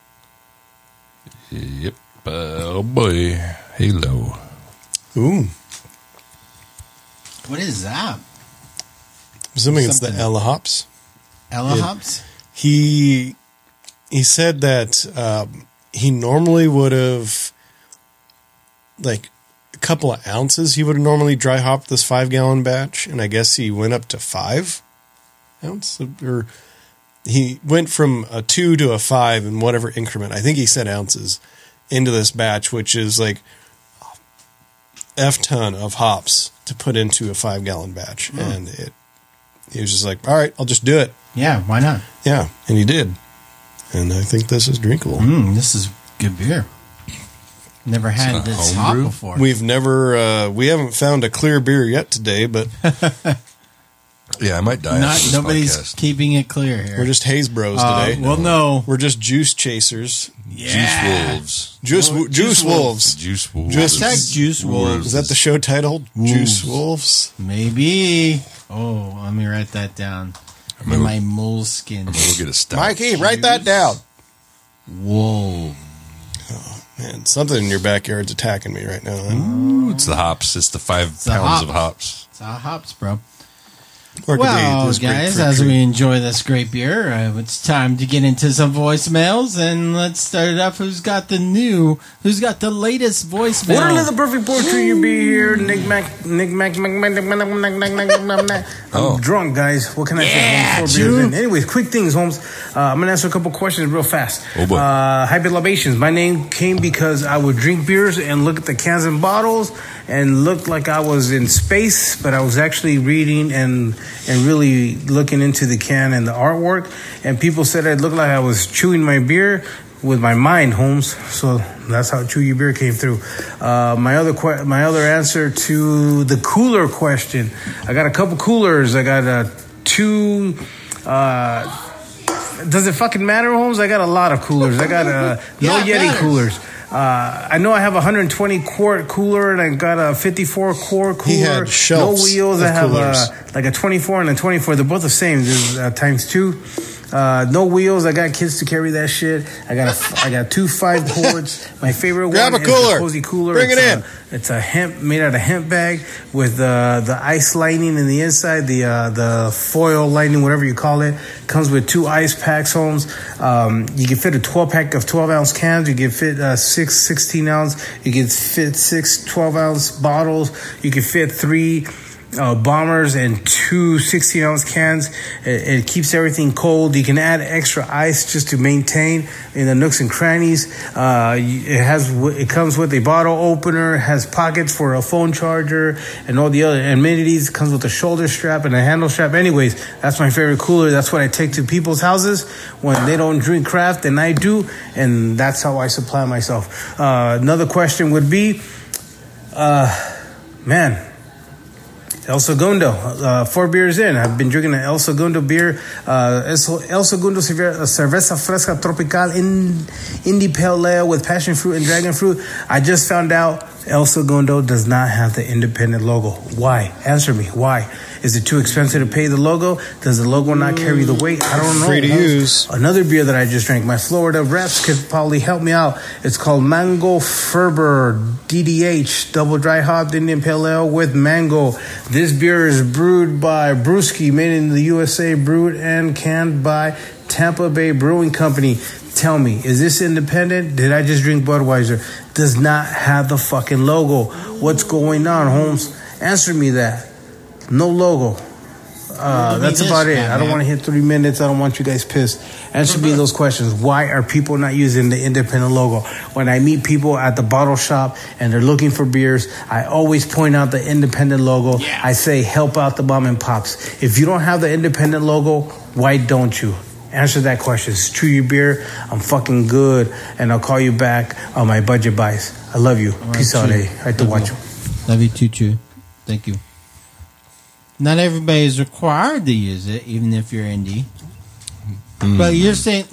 Yep. Oh boy. Halo. Ooh, What is that? assuming it's the Something. Ella hops. Ella Yeah. hops? He said that he normally would have like a couple of ounces. He would have normally dry hopped this 5-gallon batch, and I guess he went up to 5 ounces, or he went from a 2 to a 5 in whatever increment. I think he said ounces into this batch, which is like F ton of hops to put into a 5-gallon batch, and he was just like, "All right, I'll just do it." Yeah, why not? Yeah, and he did. And I think this is drinkable. This is good beer. Never had not this home hop brew? before. We've never, we haven't found a clear beer yet today, but Yeah, I might die after this Nobody's podcast. keeping it clear here. we're just haze bros today. well, no. We're just juice chasers. Juice Wolves. Juice wolves. Juice Wolves. Hashtag Juice Wolves. Is that the show title? Juice wolves. Maybe. Oh, let me write that down. In my moleskin. We'll get a stout. Mikey, write that down. Whoa. Man, something in your backyard's attacking me right now. Ooh, it's the hops. It's the 5 the pounds of hops. hops. It's all hops, bro. Or could be Well, this guys, grapefruit as treat. we enjoy this great beer, it's time to get into some voicemails, and let's start it off. Who's got the latest voicemail? What are the perfect poetry you be here? Nick Mac. I'm drunk, guys. What can I say? Holmes, 4 beers in. Anyways, quick things, Holmes. I'm going to answer a couple questions real fast. Oh, boy. Hyper Libations. My name came because I would drink beers and look at the cans and bottles and looked like I was in space, but I was actually reading and really looking into the can and the artwork. And people said I looked like I was chewing my beer with my mind, Holmes. So that's how Chew Your Beer came through. My other answer to the cooler question. I got a couple coolers. I got 2. Does it fucking matter, Holmes? I got a lot of coolers. I got no Yeah, it Yeti matters. coolers. I know I have a 120 quart cooler and I got a 54 quart cooler. He had shelves no wheels. of I have coolers. like a 24 and a 24. They're both the same. There's times 2. No wheels. I got kids to carry that shit. I got 2 5 cords. My favorite Grab one a cooler. is the Cozy Cooler. Bring it in. It's a hemp made out of hemp bag with the ice lining in the inside, the foil lining, whatever you call it. Comes with 2 ice packs, Holmes. You can fit a 12 pack of 12-ounce cans. You can fit 6 16-ounce. You can fit 6 12-ounce bottles. You can fit 3 bombers and 2 16-ounce cans. It keeps everything cold. You can add extra ice just to maintain in the nooks and crannies. It comes with a bottle opener, has pockets for a phone charger, and all the other amenities. It comes with a shoulder strap and a handle strap. Anyways, that's my favorite cooler. That's what I take to people's houses when they don't drink craft, and I do, and that's how I supply myself. Another question would be, El Segundo, 4 beers in. I've been drinking an El Segundo beer. El Segundo Cerveza Fresca Tropical Indie Pale Ale with passion fruit and dragon fruit. I just found out El Segundo does not have the independent logo. Why? Answer me. Why? Is it too expensive to pay the logo? Does the logo not carry the weight? I don't know. Free to use. Another beer that I just drank. My Florida reps could probably help me out. It's called Mango Ferber DDH Double Dry Hopped Indian Pale Ale with mango. This beer is brewed by Brewski, made in the USA, brewed and canned by Tampa Bay Brewing Company. Tell me, is this independent? Did I just drink Budweiser? Does not have the fucking logo. What's going on, Holmes? Answer me that. No logo. That's about it. I don't want to hit 3 minutes. I don't want you guys pissed. Answer me those questions. Why are people not using the independent logo? When I meet people at the bottle shop and they're looking for beers, I always point out the independent logo. Yeah. I say, help out the mom and pops. If you don't have the independent logo, why don't you? Answer that question. It's true your beer. I'm fucking good. And I'll call you back on my budget buys. I love you. Peace out, eh? I like to watch you. Love you too, Chew. Thank you. Not everybody is required to use it, even if you're indie. But you're saying,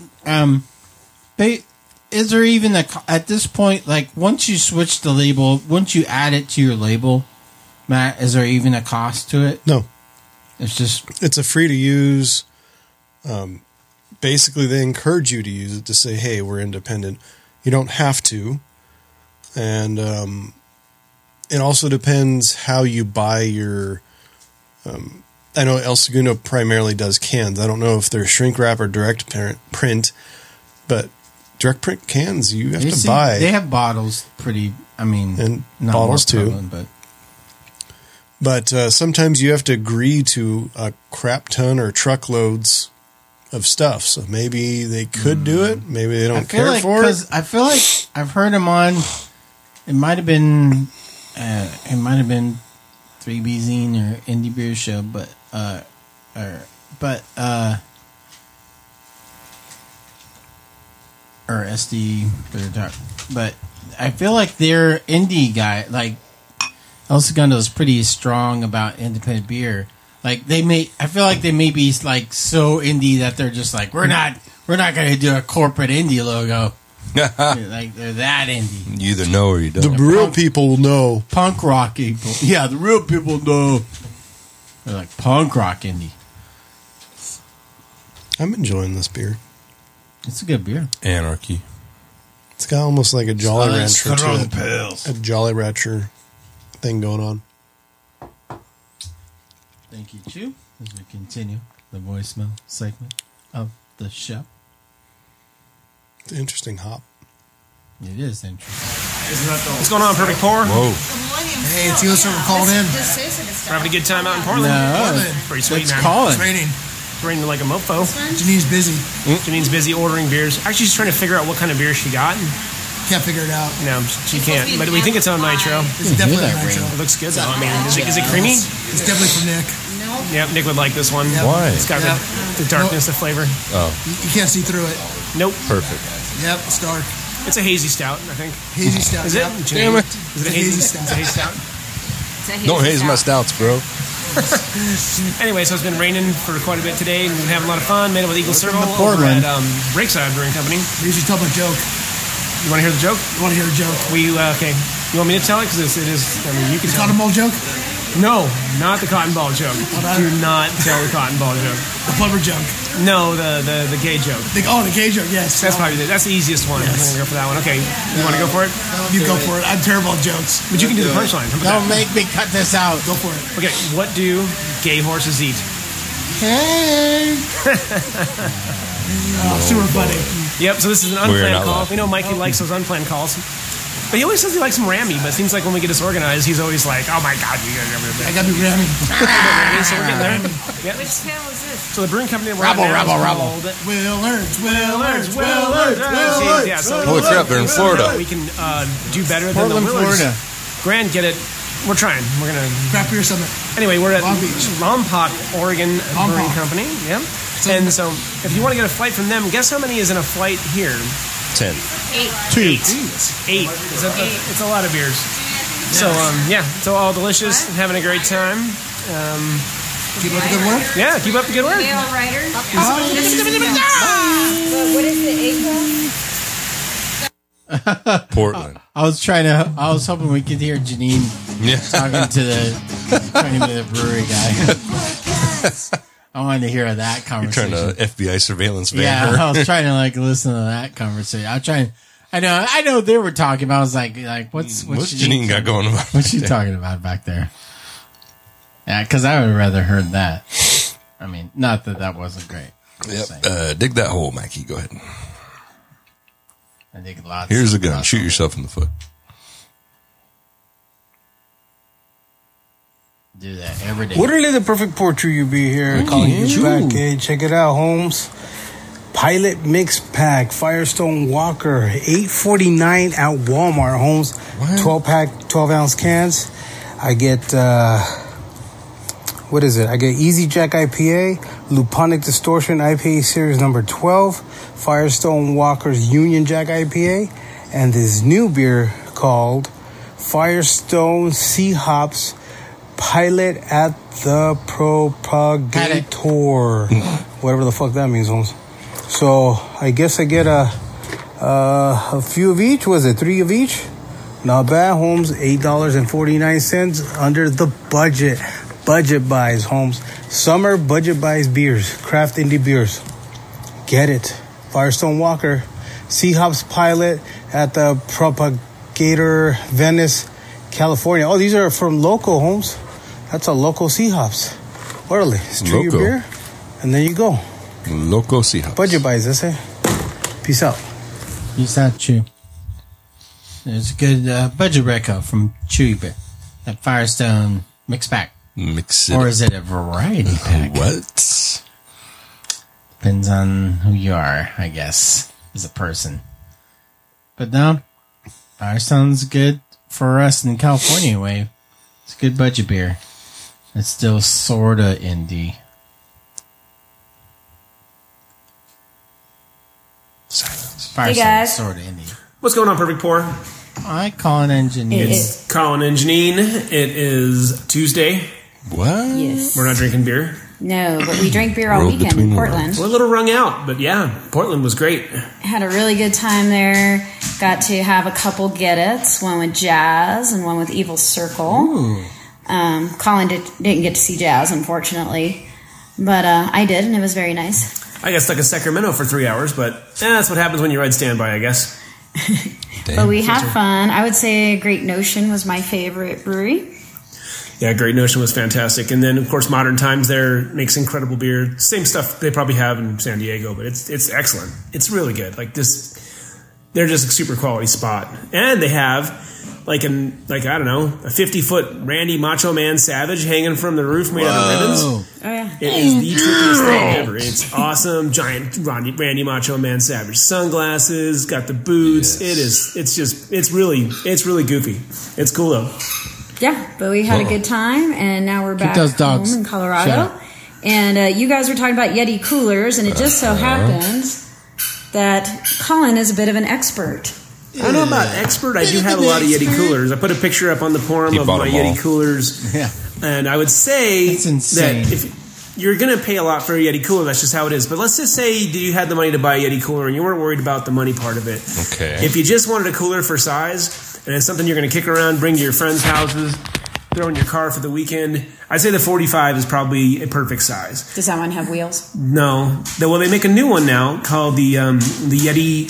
is there even at this point, like once you switch the label, once you add it to your label, Matt, is there even a cost to it? No. It's a free to use. Basically, they encourage you to use it to say, hey, we're independent. You don't have to. And it also depends how you buy your... I know El Segundo primarily does cans. I don't know if they're shrink wrap or direct print, but direct print cans you have to buy. They have bottles, and bottles too. But sometimes you have to agree to a crap ton or truckloads of stuff. So maybe they could do it. Maybe they don't care for it. I feel like I've heard them on. It might have been 3B Zine or Indie Beer Show, or SD Beer Talk. But I feel like their indie guy, like El Segundo, is pretty strong about independent beer. Like I feel like they may be like so indie that they're just like we're not going to do a corporate indie logo. Like they're that indie. You either know or you don't. The real people know. Punk rock people. Yeah, the real people know. They're like punk rock indie. I'm enjoying this beer. It's a good beer. Anarchy. It's got almost like a Jolly Rancher to it. Pills. A Jolly Rancher thing going on. Thank you, Chew, as we continue the voicemail segment of the show. It's an interesting hop. It is interesting. What's going on, Perfect Pour? Whoa. Hey, it's you, sir. We're calling in. We're having a good time out in Portland. Pretty sweet, man. It's raining. It's raining like a mofo. Janine's busy. Janine's busy ordering beers. Actually, she's trying to figure out what kind of beer she got. Can't figure it out. No, she can't. But we think it's on Nitro. It's definitely on Nitro. It looks good, though. I mean, is it creamy? It's definitely from Nick. Yeah, Nick would like this one. Yep. Why? It's got the darkness of flavor. Oh, You can't see through it. Nope. perfect. Yep, it's dark. It's a hazy stout, I think. Hazy stout. Is it? Yep. Damn it. Is it a hazy stout? It's a hazy stout. Don't haze my stouts, bro. Anyway, so it's been raining for quite a bit today, and we've been having a lot of fun. Made it with Eagle Circle the over Portland. at Breakside Brewing Company. We usually tell them a joke. You want to hear the joke? I want to hear a joke. Okay. You want me to tell it? Because it is, I mean, you can The tell cotton ball joke? No, not the cotton ball joke. about Do it? not tell the cotton ball joke. The plumber joke. No, the gay joke. The gay joke, yes. That's the easiest one. Yes. I'm going to go for that one. Okay. You want to go for it? You go for it. I'm terrible at jokes. But you can do the punchline. How about Don't make me cut this out. Go for it. that? Okay. What do gay horses eat? Hey. Super funny. Yep, so this is an We're unplanned not call. laughing. We know Mikey likes those unplanned calls. But he always says he likes them rammy, but it seems like when we get disorganized, he's always like, oh my God, you guys are I got to be ramming. So we're getting there. Yep. Which tail is this? So the brewing company we're Rabble, at now is rabble, called Willards. Yeah, so Holy crap, they're in Florida. we can do better Portland, than the Willards. Florida. Grand, get it. We're trying. We're going to... Craft beer summit. Anyway, we're at Long Beach. Lompoc, Oregon Brewing Lompoc. Company. Yep. And so if you want to get a flight from them, guess how many is in a flight here? 10. 8. It's a lot of beers. So, so all delicious and having a great time. Keep up the good work. Yeah, keep up the good work. Male writer. What is the A? Portland. I was hoping we could hear Janine Yeah. talking to the brewery guy. I wanted to hear that You're conversation. trying to FBI surveillance van Yeah, her. I was trying to listen to that conversation. I know they were talking about. I was like, what's Janine got going about? What's she talking about back there? Yeah, because I would have rather heard that. I mean, not that wasn't great. Yep. Dig that hole, Mikey. Go ahead. I think lots. Here's a gun. Shoot yourself in the foot. Do that every day. Literally the perfect portrait you be here. Calling you back. Hey, check it out, Holmes. Pilot Mix Pack, Firestone Walker, $8.49 at Walmart, Holmes. 12-pack, 12-ounce cans. I get, what is it? I get Easy Jack IPA, Luponic Distortion IPA Series number 12, Firestone Walker's Union Jack IPA, and this new beer called Firestone Sea Hops Pilot at the Propagator. Whatever the fuck that means, Holmes. So I guess I get a few of each. Was it 3 of each? Not bad, Holmes. $8.49 under the budget. Budget buys, Holmes. Summer budget buys beers. Craft indie beers. Get it. Firestone Walker. Sea Hops Pilot at the Propagator, Venice, California. Oh, these are from local, Holmes. That's a local Sea Hops. Orderly. Street your Loco. beer. And there you go. Loco Seahawks. Budget buys, that's it. Peace out. Peace out, Chew. There's a good budget reco from Chewy Beer. That Firestone mix pack. Mix it. Or is it a variety pack? What? Depends on who you are, I guess, as a person. But no, Firestone's good for us in California anyway. It's a good budget beer. It's still sorta indie. Silence. Firestone's guys. sorta indie. What's going on, Perfect Pour? I call an engineer. It's Colin and Janine. It is Tuesday. What? Yes. We're not drinking beer. No, but we drank beer all Road weekend between in worlds. Portland. We're a little wrung out, but yeah, Portland was great. Had a really good time there. Got to have a couple get-its, one with Jazz and one with Evil Circle. Colin didn't get to see Jazz, unfortunately. But I did, and it was very nice. I got stuck in Sacramento for 3 hours, but that's what happens when you ride standby, I guess. But we had fun. I would say Great Notion was my favorite brewery. Yeah, Great Notion was fantastic. And then, of course, Modern Times there makes incredible beer. Same stuff they probably have in San Diego, but it's excellent. It's really good. Like this, they're just a super quality spot. And they have I don't know, a 50-foot Randy Macho Man Savage hanging from the roof made out of ribbons. Oh, yeah. It is the trickiest thing ever. It's awesome. Giant Randy Macho Man Savage sunglasses, got the boots. Yes. It's really goofy. It's cool though. Yeah, but we had a good time, and now we're back those dogs. home in Colorado. Shut up. And you guys were talking about Yeti coolers, and it just so happens that Colin is a bit of an expert. I don't know about expert. I do have a lot of Yeti coolers. I put a picture up on the forum He of bought my them all. Yeti coolers. Yeah. And I would say That's insane. that you're going to pay a lot for a Yeti cooler. That's just how it is. But let's just say you had the money to buy a Yeti cooler and you weren't worried about the money part of it. Okay. If you just wanted a cooler for size and it's something you're going to kick around, bring to your friends' houses, throw in your car for the weekend, I'd say the 45 is probably a perfect size. Does that one have wheels? No. Well, they make a new one now called the Yeti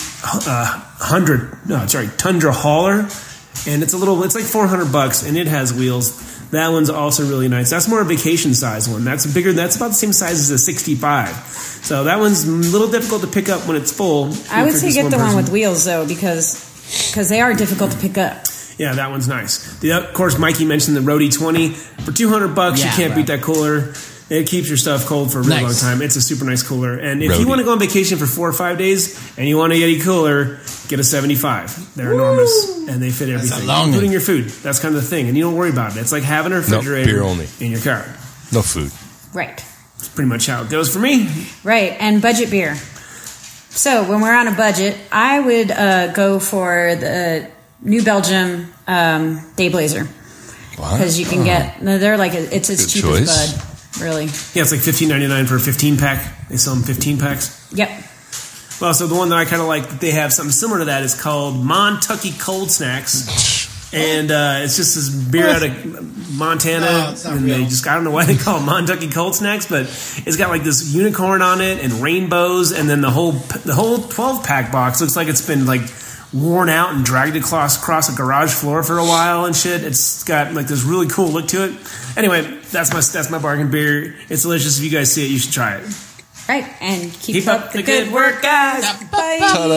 Tundra Hauler, and it's like $400, and it has wheels. That one's also really nice. That's more a vacation size one. That's bigger. That's about the same size as a 65. So that one's a little difficult to pick up when it's full. I would say get the one with wheels though, because they are difficult to pick up. Yeah, that one's nice. Of course, Mikey mentioned the Roadie 20 for $200. You can't beat that cooler. It keeps your stuff cold for a really long time. It's a super nice cooler. And if you want to go on vacation for 4 or 5 days and you want a Yeti cooler, get a 75. They're enormous and they fit everything, including your food. That's kind of the thing. And you don't worry about it. It's like having a refrigerator beer only in your car. No food. Right. That's pretty much how it goes for me. Right. And budget beer. So when we're on a budget, I would go for the New Belgium Dayblazer. Because you can get, they're like, it's as cheap as Bud. Really? Yeah, it's like $15.99 for a 15-pack. They sell them 15 packs. Yep. Well, so the one that I kind of like, that they have something similar to that is called Montucky Cold Snacks. And it's just this beer out of Montana. And they just, I don't know why they call it Montucky Cold Snacks, but it's got like this unicorn on it and rainbows. And then the whole 12-pack box looks like it's been like worn out and dragged across a garage floor for a while and shit. It's got like this really cool look to it. Anyway, that's my bargain beer. It's delicious. If you guys see it, you should try it. Right, and keep up the good work, guys. Bye.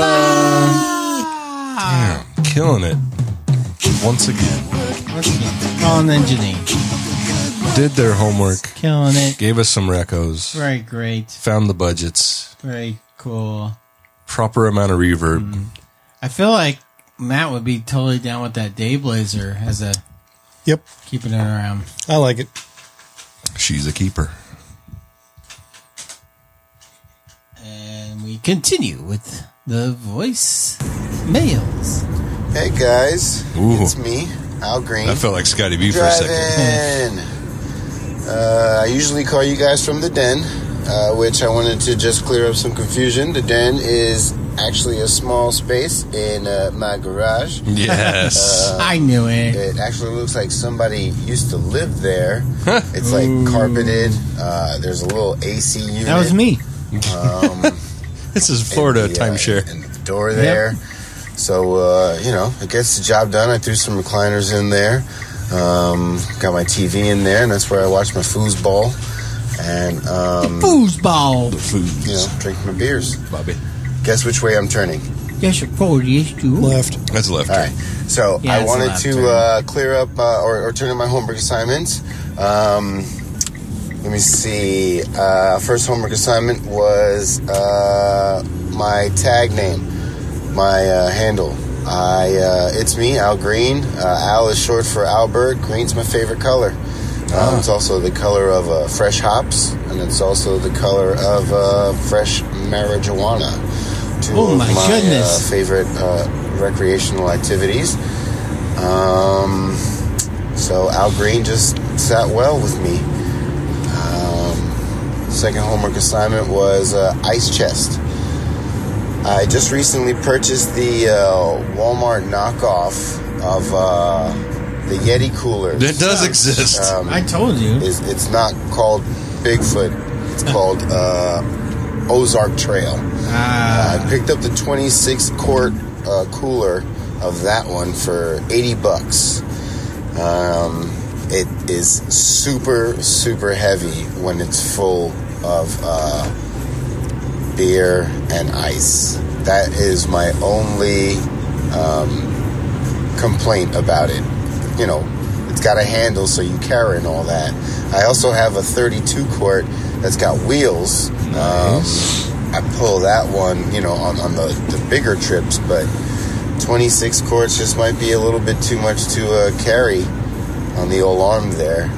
Damn, killing it once again. Colin and Janine Did their homework. killing it. Gave us some recos. Very great. Found the budgets. Very cool. Proper amount of reverb. I feel like Matt would be totally down with that Dayblazer as a keeping it around. I like it. She's a keeper. And we continue with the voice mails. Hey guys, Ooh. it's me, Al Green. I felt like Scotty B for a second. I usually call you guys from the Den, which I wanted to just clear up some confusion. The Den is actually a small space in my garage. Yes. I knew it. It actually looks like somebody used to live there. It's like carpeted. There's a little AC unit. That was me. This is Florida timeshare. And the door there. Yep. So, it gets the job done. I threw some recliners in there. Got my TV in there, and that's where I watch my foosball. And, foosball. The foos. Drink my beers. Bobby. Guess which way I'm turning? Yes, of course, yes, too. Left. That's left. All right. So Yeah, I it's wanted left to clear up or turn in my homework assignments. Let me see. First homework assignment was my tag name, my handle. It's me, Al Green. Al is short for Albert. Green's my favorite color. It's also the color of fresh hops, and it's also the color of fresh marijuana. Two of my goodness. Favorite recreational activities. So Al Green just sat well with me. Second homework assignment was ice chest. I just recently purchased the Walmart knockoff of the Yeti coolers. It does exist. I told you. It's not called Bigfoot. It's called Ozark Trail. I picked up the 26-quart cooler of that one for $80. It is super, super heavy when it's full of beer and ice. That is my only complaint about it. It's got a handle so you carry and all that. I also have a 32-quart that's got wheels. Nice. I pull that one, on the bigger trips, but 26 quarts just might be a little bit too much to carry on the old arm there.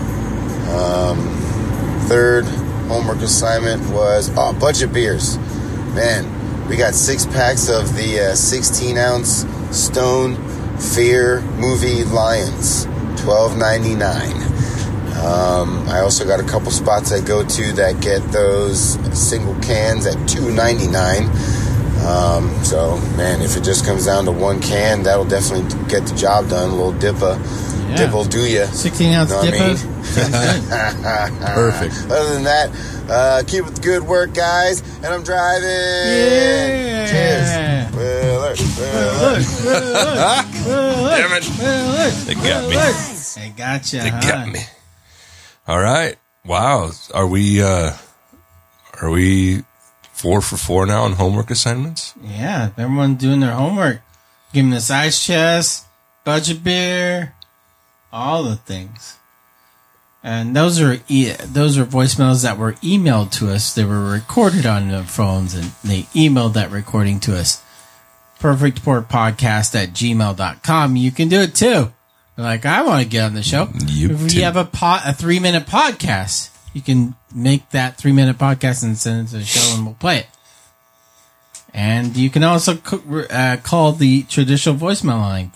Third homework assignment was budget beers. Man, we got 6 packs of the 16-ounce Stone Fear Movie Lions, $12.99. I also got a couple spots I go to that get those single cans at $2.99. So, man, if it just comes down to one can, that'll definitely get the job done. A little dipper. Yeah. Dip will do ya. 16-ounce Know what I dipper. mean? Sounds good. Perfect. Other than that, keep up the good work, guys. And I'm driving. Yeah. Cheers. Wheeler. Damn it. They got me. They gotcha. They got me. All right. Wow. Are we 4 for 4 now on homework assignments? Yeah, everyone doing their homework. Give them the size chest, budget beer, all the things. And those are voicemails that were emailed to us. They were recorded on their phones, and they emailed that recording to us. perfectportpodcast@gmail.com. You can do it too. You're like, I want to get on the show. If you have a 3-minute podcast, you can make that 3-minute podcast and send it to the show, and we'll play it. And you can also call the traditional voicemail line,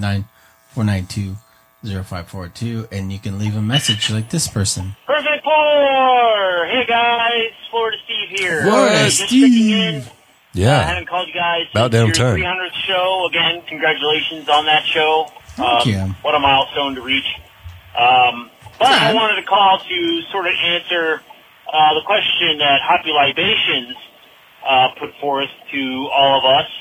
559-492-0542, and you can leave a message like this person. Perfect Four! Hey guys, Florida Steve here. Florida Just checking in. Yeah. I haven't called you guys About since damn your time. 300th show. Again, congratulations on that show. Thank you. What a milestone to reach. But I wanted to call to sort of answer the question that Happy Libations put forth to all of us.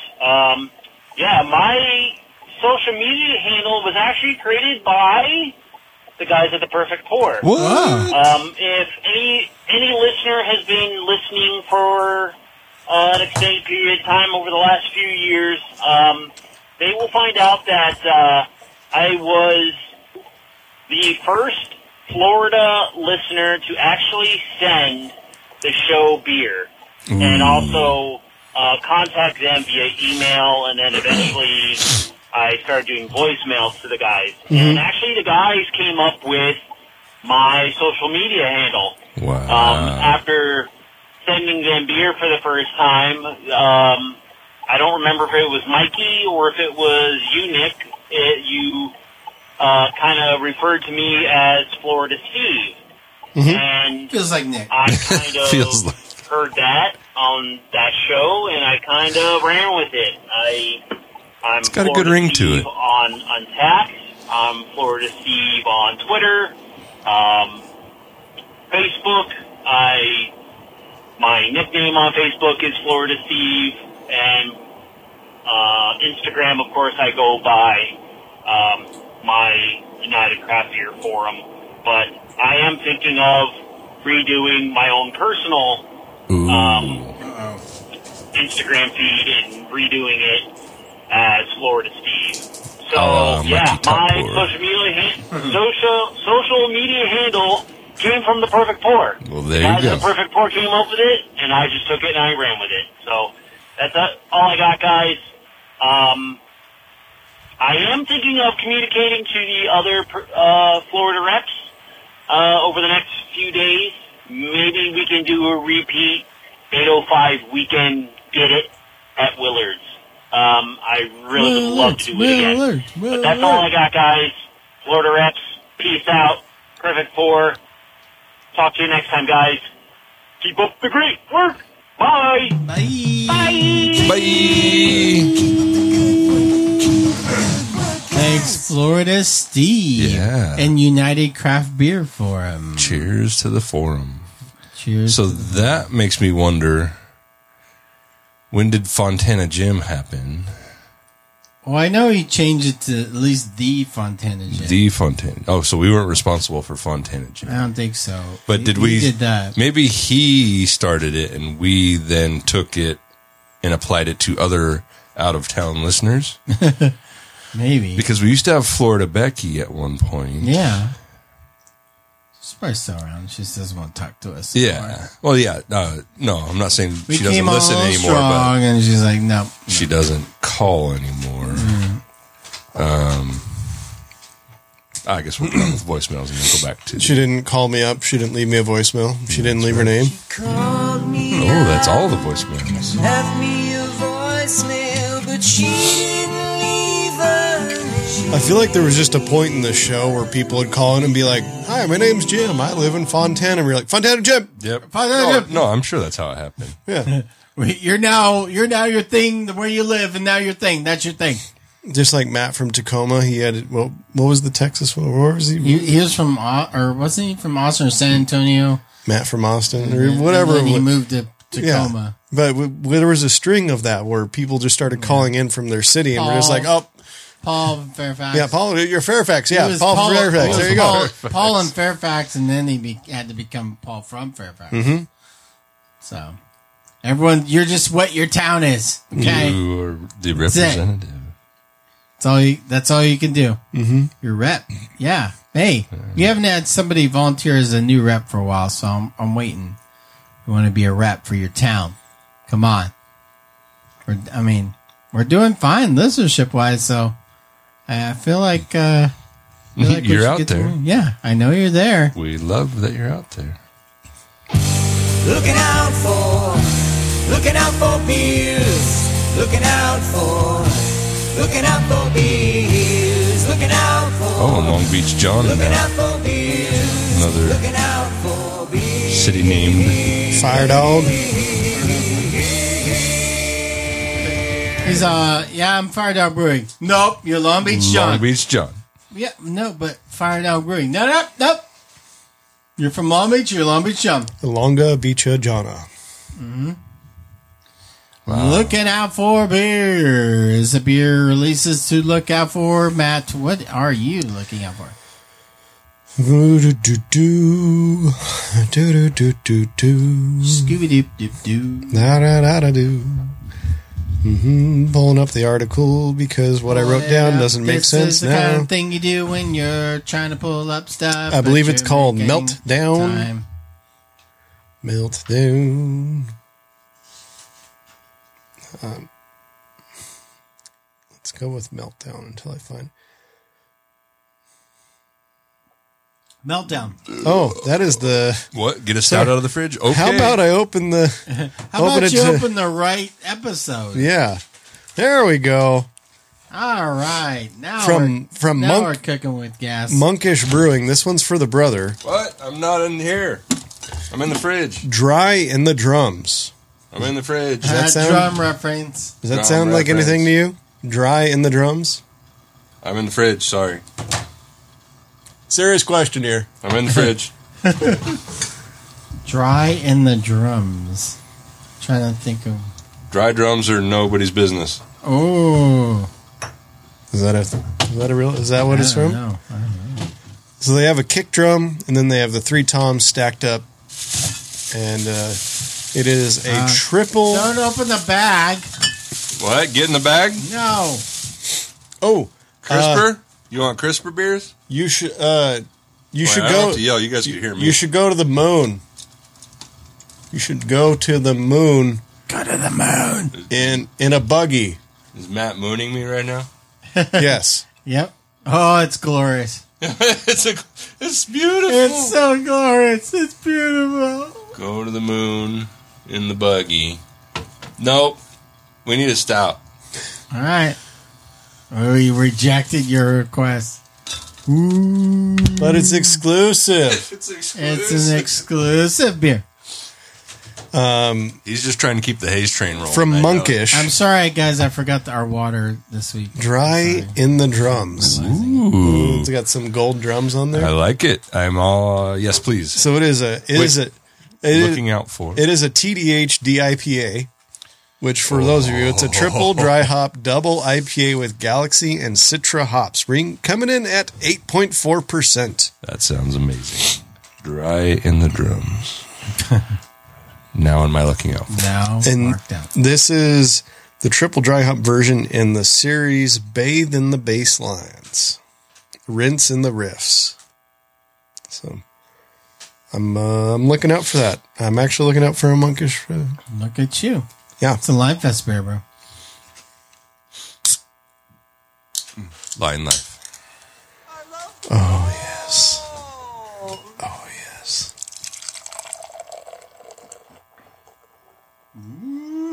My social media handle was actually created by the guys at the Perfect Pour. If any listener has been listening for an extended period of time over the last few years, they will find out that I was the first Florida listener to actually send the show beer and also contact them via email, and then eventually I started doing voicemails to the guys. And actually the guys came up with my social media handle. Wow. After sending them beer for the first time, I don't remember if it was Mikey or if it was you, Nick. You kind of referred to me as Florida Steve. And Feels like Nick. I kind of Feels like- heard that on that show, and I kind of ran with it. I'm It's got a Florida good ring to Steve it. on Untapped. I'm Florida Steve on Twitter. Facebook. My nickname on Facebook is Florida Steve, and Instagram, of course, I go by my United Craft Beer Forum. But I am thinking of redoing my own personal Instagram feed and redoing it as Florida Steve. So Mikey Top my Pour. social media handle came from the Perfect Pour. Well, there Guys you at go. the Perfect Pour came up with it, and I just took it and I ran with it. So that's all I got, guys. I am thinking of communicating to the other Florida reps over the next few days. Maybe we can do a repeat 805 weekend get it at Willard's. I really would love to do it again. But that's all I got, guys. Florida reps, peace out. Perfect Four. Talk to you next time, guys. Keep up the great work. Bye. Bye. Bye. Thanks, Florida Steve. Yeah. And United Craft Beer Forum. Cheers to the forum. Cheers. So that makes me wonder, when did Fontana Jim happen? Well, I know he changed it to at least the Fontana Gin. The Fontana. Oh, so we weren't responsible for Fontana Jim. I don't think so. But did He we? did that. Maybe he started it, and we then took it and applied it to other out-of-town listeners. Maybe. Because we used to have Florida Becky at one point. Yeah. She's probably still around. She just doesn't want to talk to us. Yeah. anymore. Well, yeah. No, I'm not saying We she doesn't came listen on anymore, strong, but and she's like, no. she doesn't call anymore. I guess we're done with voicemails and then go back to. She didn't call me up. She didn't leave me a voicemail. She didn't leave her name. Oh, that's all the voicemails. Left me a voicemail, but she didn't leave a name. I feel like there was just a point in the show where people would call in and be like, "Hi, my name's Jim. I live in Fontana." And we're like, "Fontana Jim." Yep. Fontana Jim. No, I'm sure that's how it happened. Yeah. You're now your thing where you live, and now your thing. That's your thing. Just like Matt from Tacoma, he had what was the Texas one? Where was he? He was from, or wasn't he from Austin or San Antonio? Matt from Austin or whatever. And then he moved to Tacoma. Yeah. But there was a string of that where people just started calling in from their city, and we're just like, "Oh, Paul from Fairfax." Yeah, Paul, you're Fairfax. He Yeah, was Paul from Fairfax. There you go. Paul in Fairfax, and then he had to become Paul from Fairfax. Mm-hmm. So, everyone, you're just what your town is. Okay, You are the representative. That's all you can do. Mm-hmm. Your rep. Yeah. Hey, you haven't had somebody volunteer as a new rep for a while, so I'm waiting. You want to be a rep for your town? Come on. We're doing fine listenership wise, so I feel like, we You're should out get there. Yeah, I know you're there. We love that you're out there. Looking out for beers. Looking out for beers. Looking out for. Oh, Long Beach John Looking now. out for beers. Another Looking out for beers. city named Fire Dog. He's I'm Fire Dog Brewing. Nope, you're Long Beach John. Long Beach John. Yeah, no, but Fire Dog Brewing. Nope. You're from Long Beach, you're Long Beach John. Longa Beacha Jana. Mm-hmm. Wow. Looking out for beers. The beer releases to look out for. Matt, what are you looking out for? Scooby-Doo-Doo-Doo. Da-da-da-da-doo. Pulling up the article because what I wrote down doesn't make sense This is the now. kind of thing you do when you're trying to pull up stuff. I believe but it's you're called making Meltdown. time. Meltdown. Let's go with Meltdown until I find. Meltdown. Oh, that is the what? Get a stout out of the fridge. Okay. How about I open the? How about it you to- open the right episode? Yeah, there we go. All right, now From we're cooking with gas. Monkish Brewing. This one's for the brother. What? I'm not in here. I'm in the fridge. Dry in the drums. I'm in the fridge. Does that sound? drum reference. Does that Drum sound like reference. anything to you? Dry in the drums. I'm in the fridge. Sorry. Serious question here. I'm in the fridge. Dry in the drums. Trying to think of. Dry drums are nobody's business. Oh, Is that what it's from? No, I don't know. So they have a kick drum, and then they have the three toms stacked up, and it is a triple. Don't open the bag. What? Get in the bag? No. Oh, Crisper? You want crisper beers? you should. You Wait, should I don't go. have to yell. You guys can hear me. You should go to the moon. You should go to the moon. Go to the moon. In a buggy. Is Matt mooning me right now? Yes. Yep. Oh, it's glorious. It's beautiful. It's so glorious. It's beautiful. Go to the moon in the buggy. Nope. We need a stout. All right. We rejected your request. Ooh. But it's exclusive. It's It's an exclusive beer. He's just trying to keep the haze train rolling. From I know. Monkish. I'm sorry, guys. I forgot our water this week. Dry in the drums. Ooh. It's got some gold drums on there. I like it. I'm all yes, please. So it is Looking out for. It is a TDH DIPA, which for those of you, it's a triple dry hop double IPA with Galaxy and Citra hops, coming in at 8.4%. That sounds amazing. Dry in the drums. Now am I looking out? Now And marked out. this is the triple dry hop version in the series Bathe in the Basslines, Rinse in the Riffs. So I'm looking out for that. I'm actually looking out for a Monkish. Look at you. Yeah. It's a Life Fest beer, bro. Line life. Oh, yes. Oh, yes.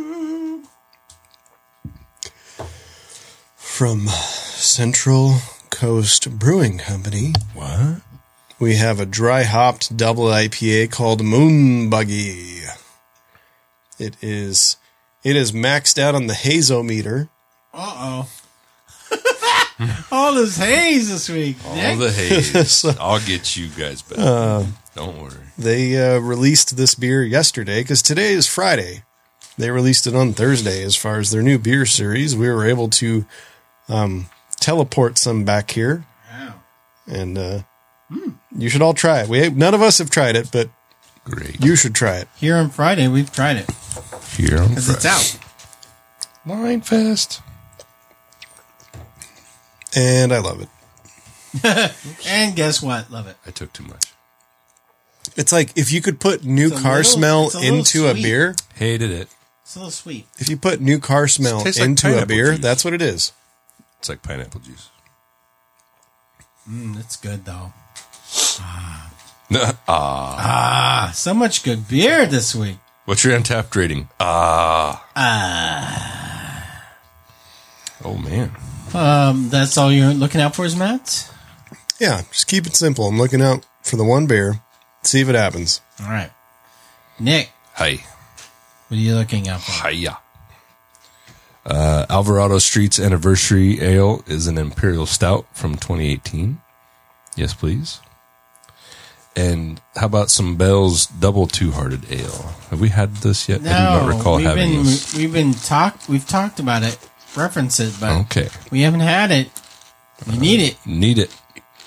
From Central Coast Brewing Company. What? We have a dry hopped double IPA called Moon Buggy. It is maxed out on the hazometer. Uh-oh. All this haze this week. All Nick. the haze. I'll get you guys back. Don't worry. They released this beer yesterday because today is Friday. They released it on Thursday as far as their new beer series. We were able to teleport some back here. Wow. And you should all try it. None of us have tried it, but Great. you should try it. Here on Friday, we've tried it. Here on Because it's out. Line Fest. And I love it. And guess what? Love it. I took too much. It's like if you could put new It's a car little- smell it's a little into a sweet. beer, Hated it. It's a little sweet. if you put new car smell tastes like into a pineapple beer, juice. that's what it is. It's like pineapple juice. That's good, though. So much good beer this week. What's your Untapped rating? Oh, man. That's all you're looking out for is Matt? Yeah, just keep it simple. I'm looking out for the one beer. See if it happens. All right. Nick, Hi. what are you looking out for? Hiya. Alvarado Street's Anniversary Ale is an Imperial Stout from 2018. Yes, please. And how about some Bell's Double Two-Hearted Ale? Have we had this yet? I do not recall having this. We've talked about it, reference it, but Okay. we haven't had it. We need it. Need it.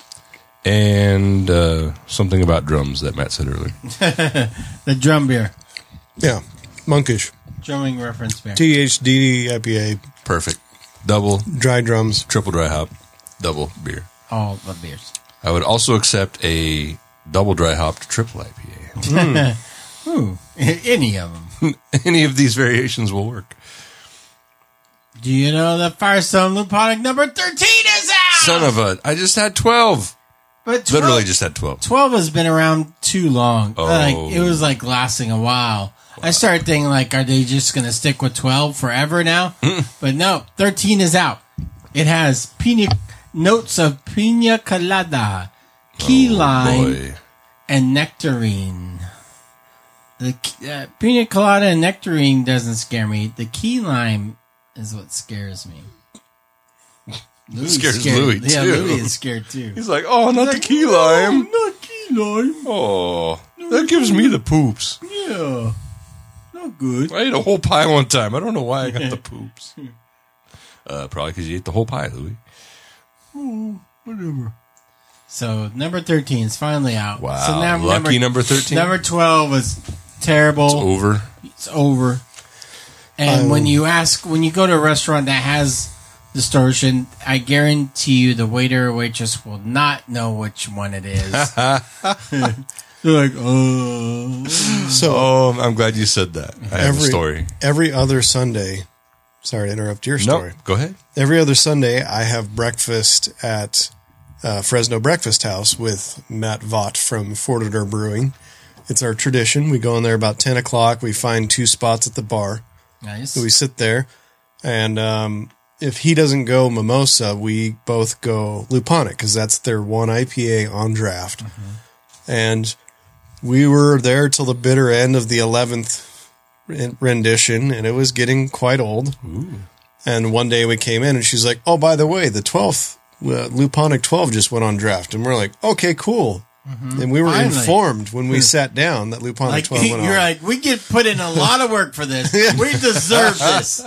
And something about drums that Matt said earlier. The drum beer. Yeah, monkish. Drumming reference beer. THD IPA, Perfect. Double, dry drums. triple dry hop, double beer. All the beers. I would also accept a double dry hopped triple IPA. Ooh, any of them. Any of these variations will work. Do you know that Firestone Luponic number 13 is out? Son of a... I just had 12. But 12, Literally just had 12. 12 has been around too long. Oh. Like, it was like lasting a while. I started thinking like, are they just going to stick with 12 forever now? But no, 13 is out. It has notes of pina colada, key lime, Boy. and nectarine. The pina colada and nectarine doesn't scare me. The key lime is what scares me. Louis Scares scared. Louis, Yeah, too. Louis is scared too. He's like, oh, not the key lime. Not key lime. Oh, that gives me the poops. Yeah. Not good. I ate a whole pie one time. I don't know why I got the poops. Probably because you ate the whole pie, Louis. Whatever. So, number 13 is finally out. Wow. So now Lucky number 13. Number 12 was terrible. It's over. It's over. And when you go to a restaurant that has distortion, I guarantee you the waiter or waitress will not know which one it is. They're like, oh. So Oh, I'm glad you said that. I have a story. every other Sunday, sorry to interrupt your story. Nope, go ahead. Every other Sunday, I have breakfast at Fresno Breakfast House with Matt Vaught from Fortiter Brewing. It's our tradition. We go in there about 10 o'clock. We find 2 spots at the bar. Nice. So we sit there, and if he doesn't go mimosa, we both go Luponic because that's their one IPA on draft. And we were there till the bitter end of the 11th rendition, and it was getting quite old. And one day we came in, and she's like, "Oh, by the way, the 12th Luponic 12 just went on draft," and we're like, "Okay, cool." And we were Finally. informed when we sat down that Luponic Like, 12 went you're on. like, we get put in a lot of work for this. We deserve this.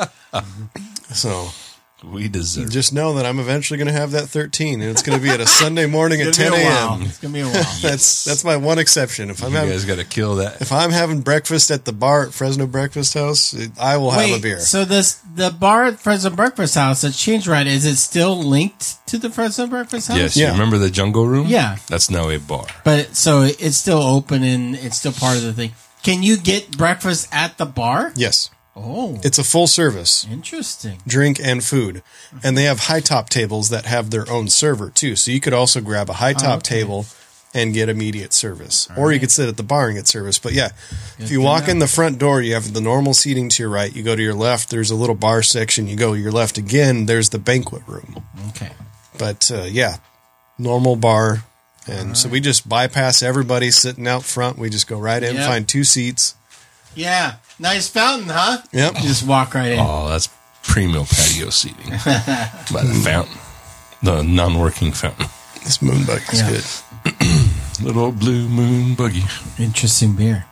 So We deserve just know that I'm eventually going to have that 13, and it's going to be at a Sunday morning at It's 10 gonna be a while. a.m. It's gonna be a while. That's my one exception. If I'm You having guys got to kill that. if I'm having breakfast at the bar at Fresno Breakfast House, I will have a beer. So the bar at Fresno Breakfast House that's changed, right? Is it still linked to the Fresno Breakfast House? Yes, Yeah. you remember the Jungle Room? Yeah. That's now a bar. But so it's still open and it's still part of the thing. Can you get breakfast at the bar? Yes, Oh, it's a full service, interesting. drink and food, and they have high top tables that have their own server too. So you could also grab a high top table and get immediate service, or you could sit at the bar and get service. But yeah, if you walk in the front door, you have the normal seating to your right. You go to your left, there's a little bar section. You go to your left again, there's the banquet room. Okay. But yeah, normal bar. And so we just bypass everybody sitting out front. We just go right in, Yep. find 2 seats. Yeah. Nice fountain, huh? Yep. You just walk right in. Oh, that's primo patio seating by the fountain, the non-working fountain. This moon buggy is Yeah. good. Little blue moon buggy. Interesting beer.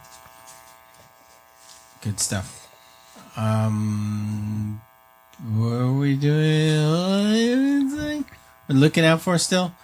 Good stuff. What are we doing? We're looking out for still?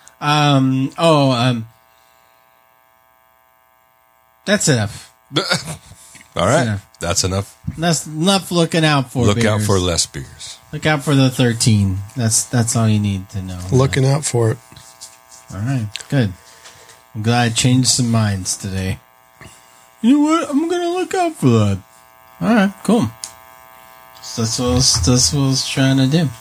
That's enough. All right. enough. That's enough. That's enough looking out for Look out beers. for less beers. Look out for the 13. That's all you need to know. Looking out for it. All right, good. I'm glad I changed some minds today. You know what? I'm gonna look out for that. All right, cool. So that's what I was trying to do.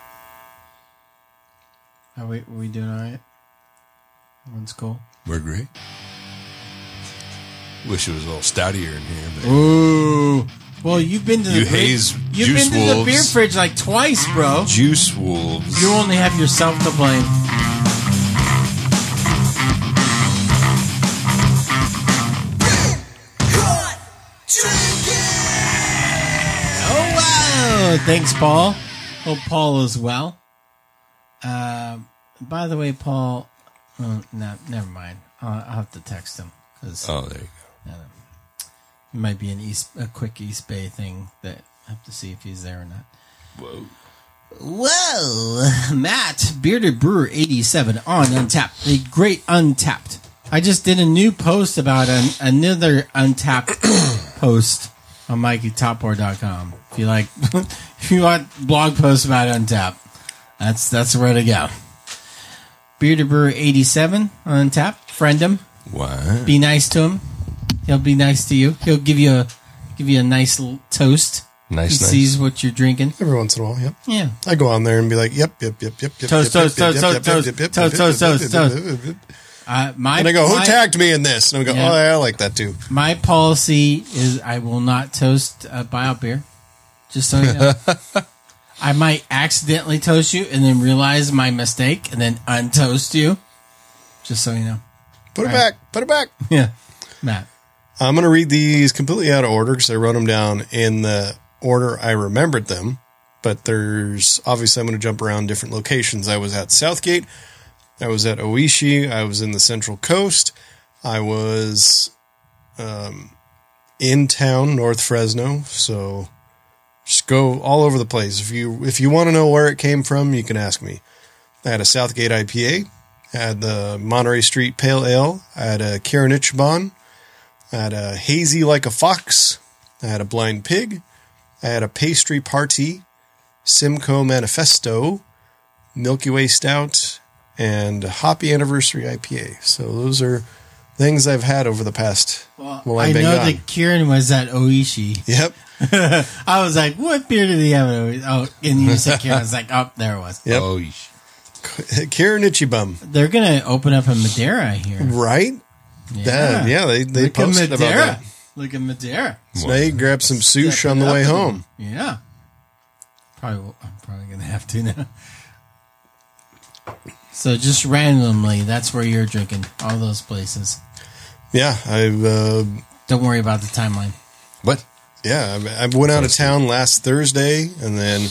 Oh wait, were we doing all right? Everyone's cool. We're great. Wish it was a little stoutier in here. But Ooh. Well, you've been to the You haze You've Juice been to the Wolves. beer fridge like twice, bro. Juice Wolves. You only have yourself to blame. Oh wow! Thanks, Paul. Hope Paul is well. By the way, Paul. No, never mind. I'll have to text him because Oh, there you go. it might be a quick East Bay thing that I have to see if he's there or not. Whoa. Whoa, Matt, Bearded Brewer 87 on Untapped. The great Untapped. I just did a new post about another Untapped post on MikeyTopWar.com. If you like, if you want blog posts about Untapped, that's where to go. Bearded Brewer 87 on Untapped. Friend him. What? Be nice to him. He'll be nice to you. He'll give you a nice little toast. Nice, He nice. sees what you're drinking. Every once in a while, yep. Yeah. I go on there and be like, yep. Toast, toast, toast, toast, toast, toast, toast, toast. My, And I go, who my- tagged me in this? And I go, Yeah. oh, yeah, I like that too. My policy is I will not toast buyout beer. Just so you know. I might accidentally toast you and then realize my mistake and then untoast you. Just so you know. Put it All back. Put it back. Yeah. Matt. I'm going to read these completely out of order because I wrote them down in the order I remembered them. But there's obviously I'm going to jump around different locations. I was at Southgate. I was at Oishi. I was in the Central Coast. I was in town, North Fresno. So just go all over the place. If you want to know where it came from, you can ask me. I had a Southgate IPA. I had the Monterey Street Pale Ale. I had a Karen Ichiban. I had a Hazy Like a Fox. I had a Blind Pig. I had a Pastry Party, Simcoe Manifesto, Milky Way Stout, and a Hoppy Anniversary IPA. So those are things I've had over the past while I I've been know gone. that Kieran was at Oishi. Yep. I was like, what beer did he have at Oishi? Oh, and you said Kieran. I was like, oh, there it was. Yep. Oh, Karen Ichibum. They're going to open up in Madeira here. Right? Yeah, they Look at posted about Madeira. that. Look at Madeira. So now you can grab some sushi Step on it the up way a little. home. Yeah. I'm probably going to have to now. So just randomly, that's where you're drinking. All those places. Yeah, Don't worry about the timeline. What? Yeah, I went out of town last Thursday, and then,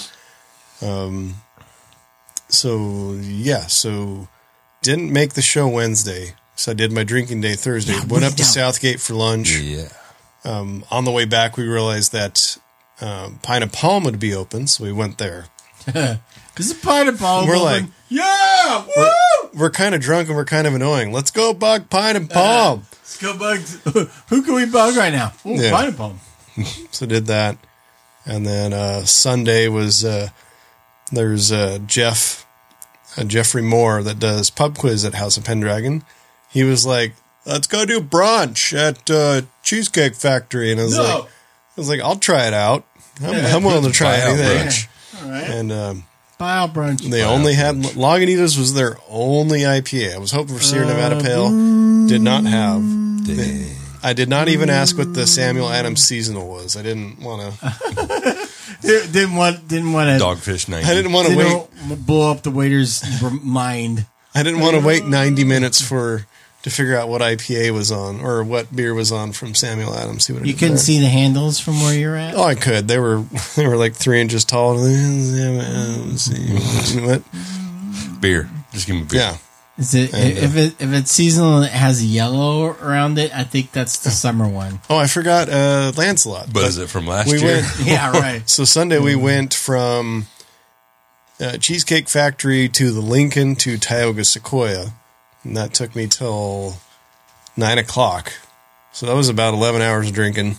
so didn't make the show Wednesday. So I did my drinking day Thursday. Yeah, Went up to down. Southgate for lunch. Yeah. On the way back, we realized that Pine and Palm would be open, so we went there. This is part of Paul. We're like, yeah, woo! we're kind of drunk and we're kind of annoying. Let's go bug Pine and Palm. Let's go bugs. Who can we bug right now? Ooh, Yeah. Pineapple. So did that. And then Sunday was there's Jeffrey Moore that does pub quiz at House of Pendragon. He was like, let's go do brunch at Cheesecake Factory. And I was like, I'll try it out. I'm willing to try Buy out anything. brunch. All right. And Buyout brunch. they only had Lagunitas was their only IPA. I was hoping for Sierra Nevada Pale. Did not have. I did not even ask what the Samuel Adams seasonal was. I didn't want to. Didn't want to Dogfish 90. I didn't want to wait. blow up the waiter's mind. I didn't want to wait 90 minutes to figure out what IPA was on or what beer was on from Samuel Adams. See what I You did couldn't there? see the handles from where you're at. Oh, I could. They were like 3 inches tall. Let's see. What? Beer. Just give me beer. Yeah. Is it if it's seasonal and it has yellow around it? I think that's the summer one. Oh, I forgot Lancelot. But is it from last we year? went. Yeah, right. So Sunday we went from Cheesecake Factory to the Lincoln to Tioga Sequoia, and that took me till 9 o'clock. So that was about 11 hours of drinking.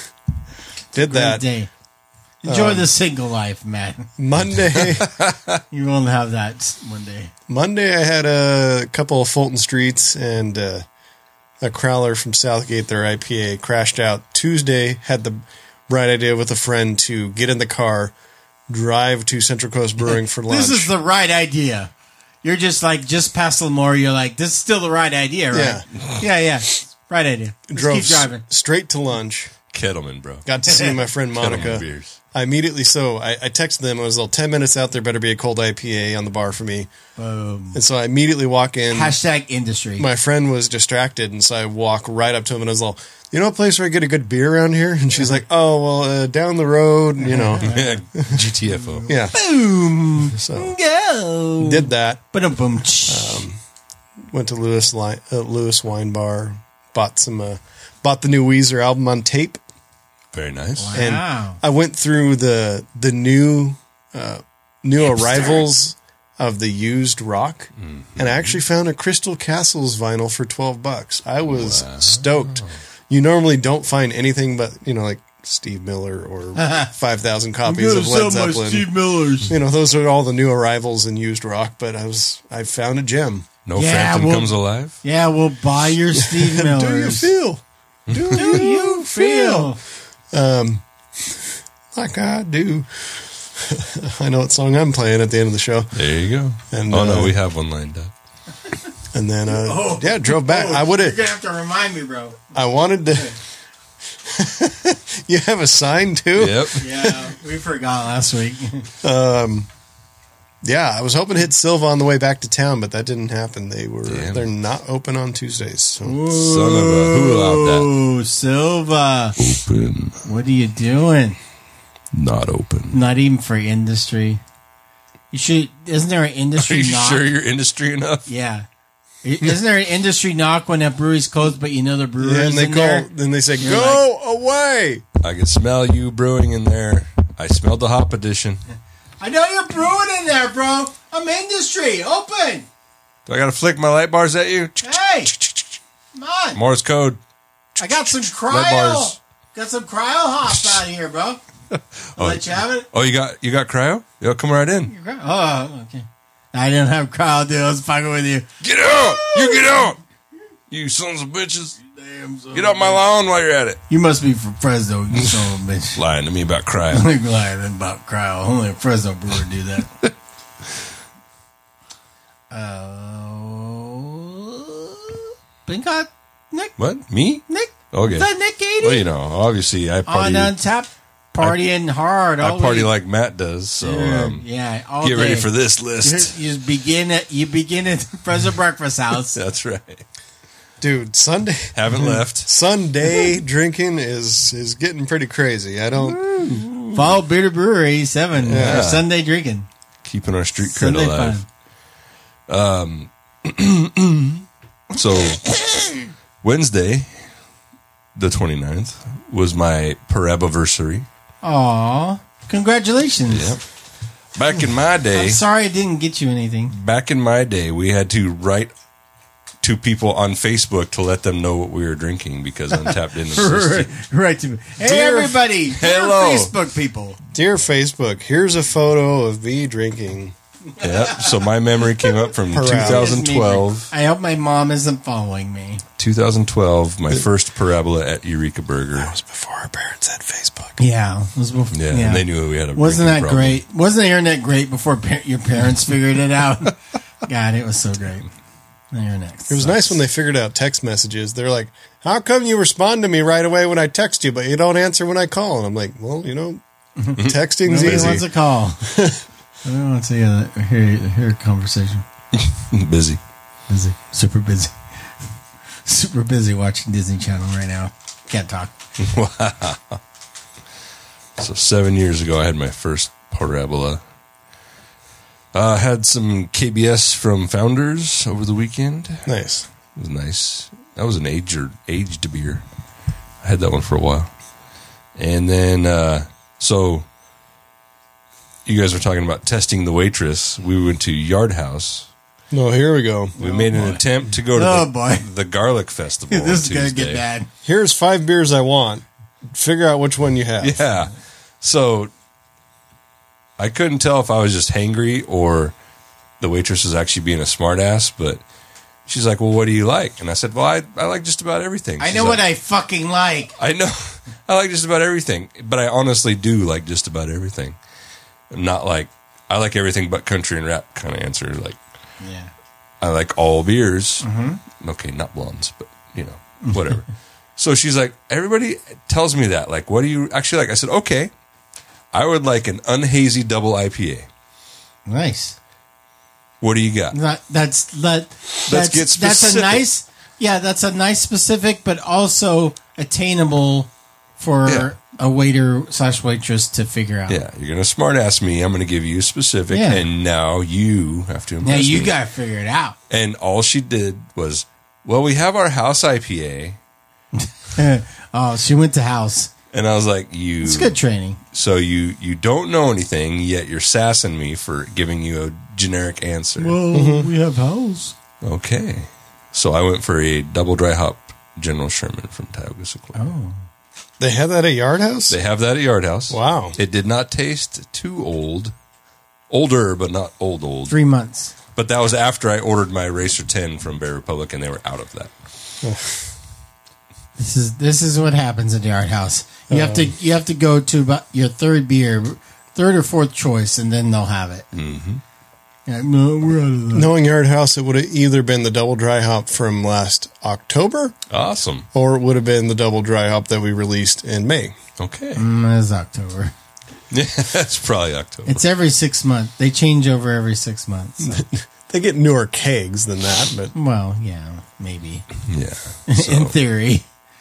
Did that. Great day. Enjoy the single life, man. Monday. You won't have that one day. Monday I had a couple of Fulton Streets and a Crowler from Southgate, their IPA, crashed out. Tuesday had the bright idea with a friend to get in the car, drive to Central Coast Brewing for lunch. This is the right idea. You're just past Lemoore. You're like, this is still the right idea, right? Yeah. Right idea. Let's Drove keep driving. straight to lunch. Kettleman, bro. Got to see my friend Monica. Kettleman beers. I immediately, I texted them. I was all 10 minutes out there. Better be a cold IPA on the bar for me. And so I immediately walk in. # industry. My friend was distracted, and so I walk right up to him and I was all, you know a place where I get a good beer around here? And she's like, oh, well, down the road, you know. Yeah, GTFO. Yeah. Boom. So Go. did that. Boom. Went to Lewis Wine Bar. Bought the new Weezer album on tape. Very nice. Wow. And I went through the new arrivals of the used rock, and I actually found a Crystal Castles vinyl for $12. I was stoked. You normally don't find anything but like Steve Miller or 5,000 copies of Led Zeppelin. Steve Millers. Those are all the new arrivals in used rock. But I found a gem. No Phantom comes alive. Yeah, we'll buy your Steve Millers. Do you feel? Do you feel? Like I do. I know what song I'm playing at the end of the show. There you go. And, no, we have one lined up. And then, drove back. I would You're have. gonna have to remind me, bro. I wanted to. You have a sign too? Yep. Yeah, we forgot last week. Yeah, I was hoping to hit Silva on the way back to town, but that didn't happen. Damn. They're not open on Tuesdays. So. Son of a, who allowed that? Oh, Silva. Open. What are you doing? Not open. Not even for industry. You should. Isn't there an Are industry you knock? sure you're industry enough? Yeah. Isn't there an industry knock when a brewery's closed, but you know the brewery's Yeah, and they in there? then they say, You're "Go away." I can smell you brewing in there. I smelled the hop edition. I know you're brewing in there, bro. I'm industry. Open. Do I got to flick my light bars at you? Hey. Come on. Morse code. I got some Light cryo. bars. Got some cryo hop out here, bro. I'll let you have it. Oh, you got cryo? Yo, come right in. Oh, okay. I didn't have cryo, dude. I was fucking with you. Get out! You get out! You sons of bitches. Damn, son Get off my lawn while you're at it. You must be from Fresno, you son of a bitch. Lying to me about cryo. I'm lying about cryo. Only a Fresno brewer do that. Blingot? Nick? What? Me? Nick? Okay. Is that Nick 80? Well, you know, obviously I party. On tap, partying hard. I all party week. like Matt does. So yeah, all get ready day. for this list. You begin at Fresno Breakfast House. That's right. Dude, Sunday Haven't left. Sunday drinking is getting pretty crazy. I don't. Follow Beer Brewery 7 Yeah. for Sunday drinking. Keeping our street cred Sunday alive. fun. So Wednesday, the 29th, was my Parabaversary. Aw, congratulations. Yep. Back in my day, I'm sorry I didn't get you anything. we had to write to people on Facebook to let them know what we were drinking because Untapped didn't exist. Right to me. Hey, Dear- everybody. Hello. Dear Facebook people. Dear Facebook, here's a photo of me drinking. Yep. So my memory came up from Parabola. 2012. I hope my mom isn't following me. 2012, my first parabola at Eureka Burger. That was before our parents had Facebook. Yeah. It was before, Yeah, and they knew we had a Wasn't that drinking problem. great? Wasn't the internet great before your parents figured it out? God, it was so great. The internet It was nice when they figured out text messages. They're like, "How come you respond to me right away when I text you, but you don't answer when I call?" And I'm like, "Well, Texting's Nobody easy. wants a call. I don't want to hear a conversation. Busy. Busy. Super busy. Super busy watching Disney Channel right now. Can't talk. Wow. So 7 years ago, I had my first parabola. Had some KBS from Founders over the weekend. Nice. It was nice. That was an aged beer. I had that one for a while. And then, so you guys were talking about testing the waitress. We went to Yard House. No, here we go. We made an attempt to go to the Garlic Festival. This is on going to Tuesday. get bad. Here's 5 beers I want. Figure out which one you have. Yeah. So I couldn't tell if I was just hangry or the waitress was actually being a smartass, but she's like, well, what do you like? And I said, well, I like just about everything. I She's know like, what I fucking like. I know. I like just about everything, but I honestly do like just about everything. I'm not like, I like everything but country and rap kind of answer. Like, Yeah. I like all beers. Mm-hmm. Okay, not blondes, but, whatever. So she's like, everybody tells me that. Like, what do you actually like? I said, okay, I would like an unhazy double IPA. Nice. What do you got? That's get a specific. nice, that's a nice specific, but also attainable for Yeah. a waiter / waitress to figure out. Yeah, you're going to smart ass me. I'm going to give you a specific, Yeah. and now you have to impress Now you me. got to figure it out. And all she did was, well, we have our house IPA. Oh, she went to house. And I was like, you. It's good training. So you don't know anything, yet you're sassing me for giving you a generic answer. Well, we have house. Okay. So I went for a double dry hop General Sherman from Tioga Sequoia. Oh. They have that at Yard House? They have that at Yard House. Wow. It did not taste too old. Older, but not old. 3 months. But that was after I ordered my Racer 10 from Bear Republic, and they were out of that. This is what happens at the Yard House. You have to go to about your third or fourth choice, and then they'll have it. Mm-hmm. Yeah, no, we're out of that. Knowing Yard House, it would have either been the double dry hop from last October, Awesome. or it would have been the double dry hop that we released in May. Okay. It's October. Yeah, that's probably October. It's every 6 months. They change over every 6 months. They get newer kegs than that, but Well, yeah, maybe. Yeah. In So theory.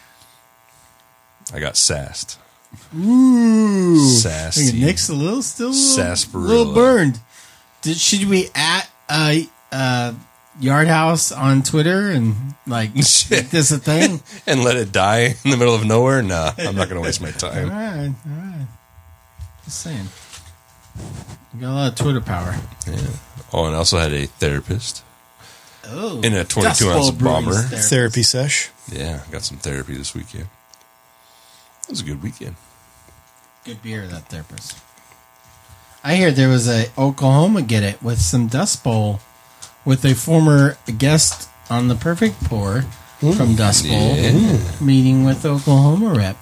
I got sassed. Ooh. Sassy. Nick's still a Sarsaparilla. little burned. Should we at Yard House on Twitter and make this a thing? And let it die in the middle of nowhere? Nah, I'm not going to waste my All time. right. Just saying. You got a lot of Twitter power. Yeah. Oh, and I also had a therapist Oh. in a 22 Dust Bowl ounce Brewery's bomber. therapist. therapy sesh. Yeah, got some therapy this weekend. It was a good weekend. Good beer, that therapist. I hear there was a Oklahoma Get It with some Dust Bowl with a former guest on the Perfect Pour from Dust Bowl meeting with Oklahoma rep.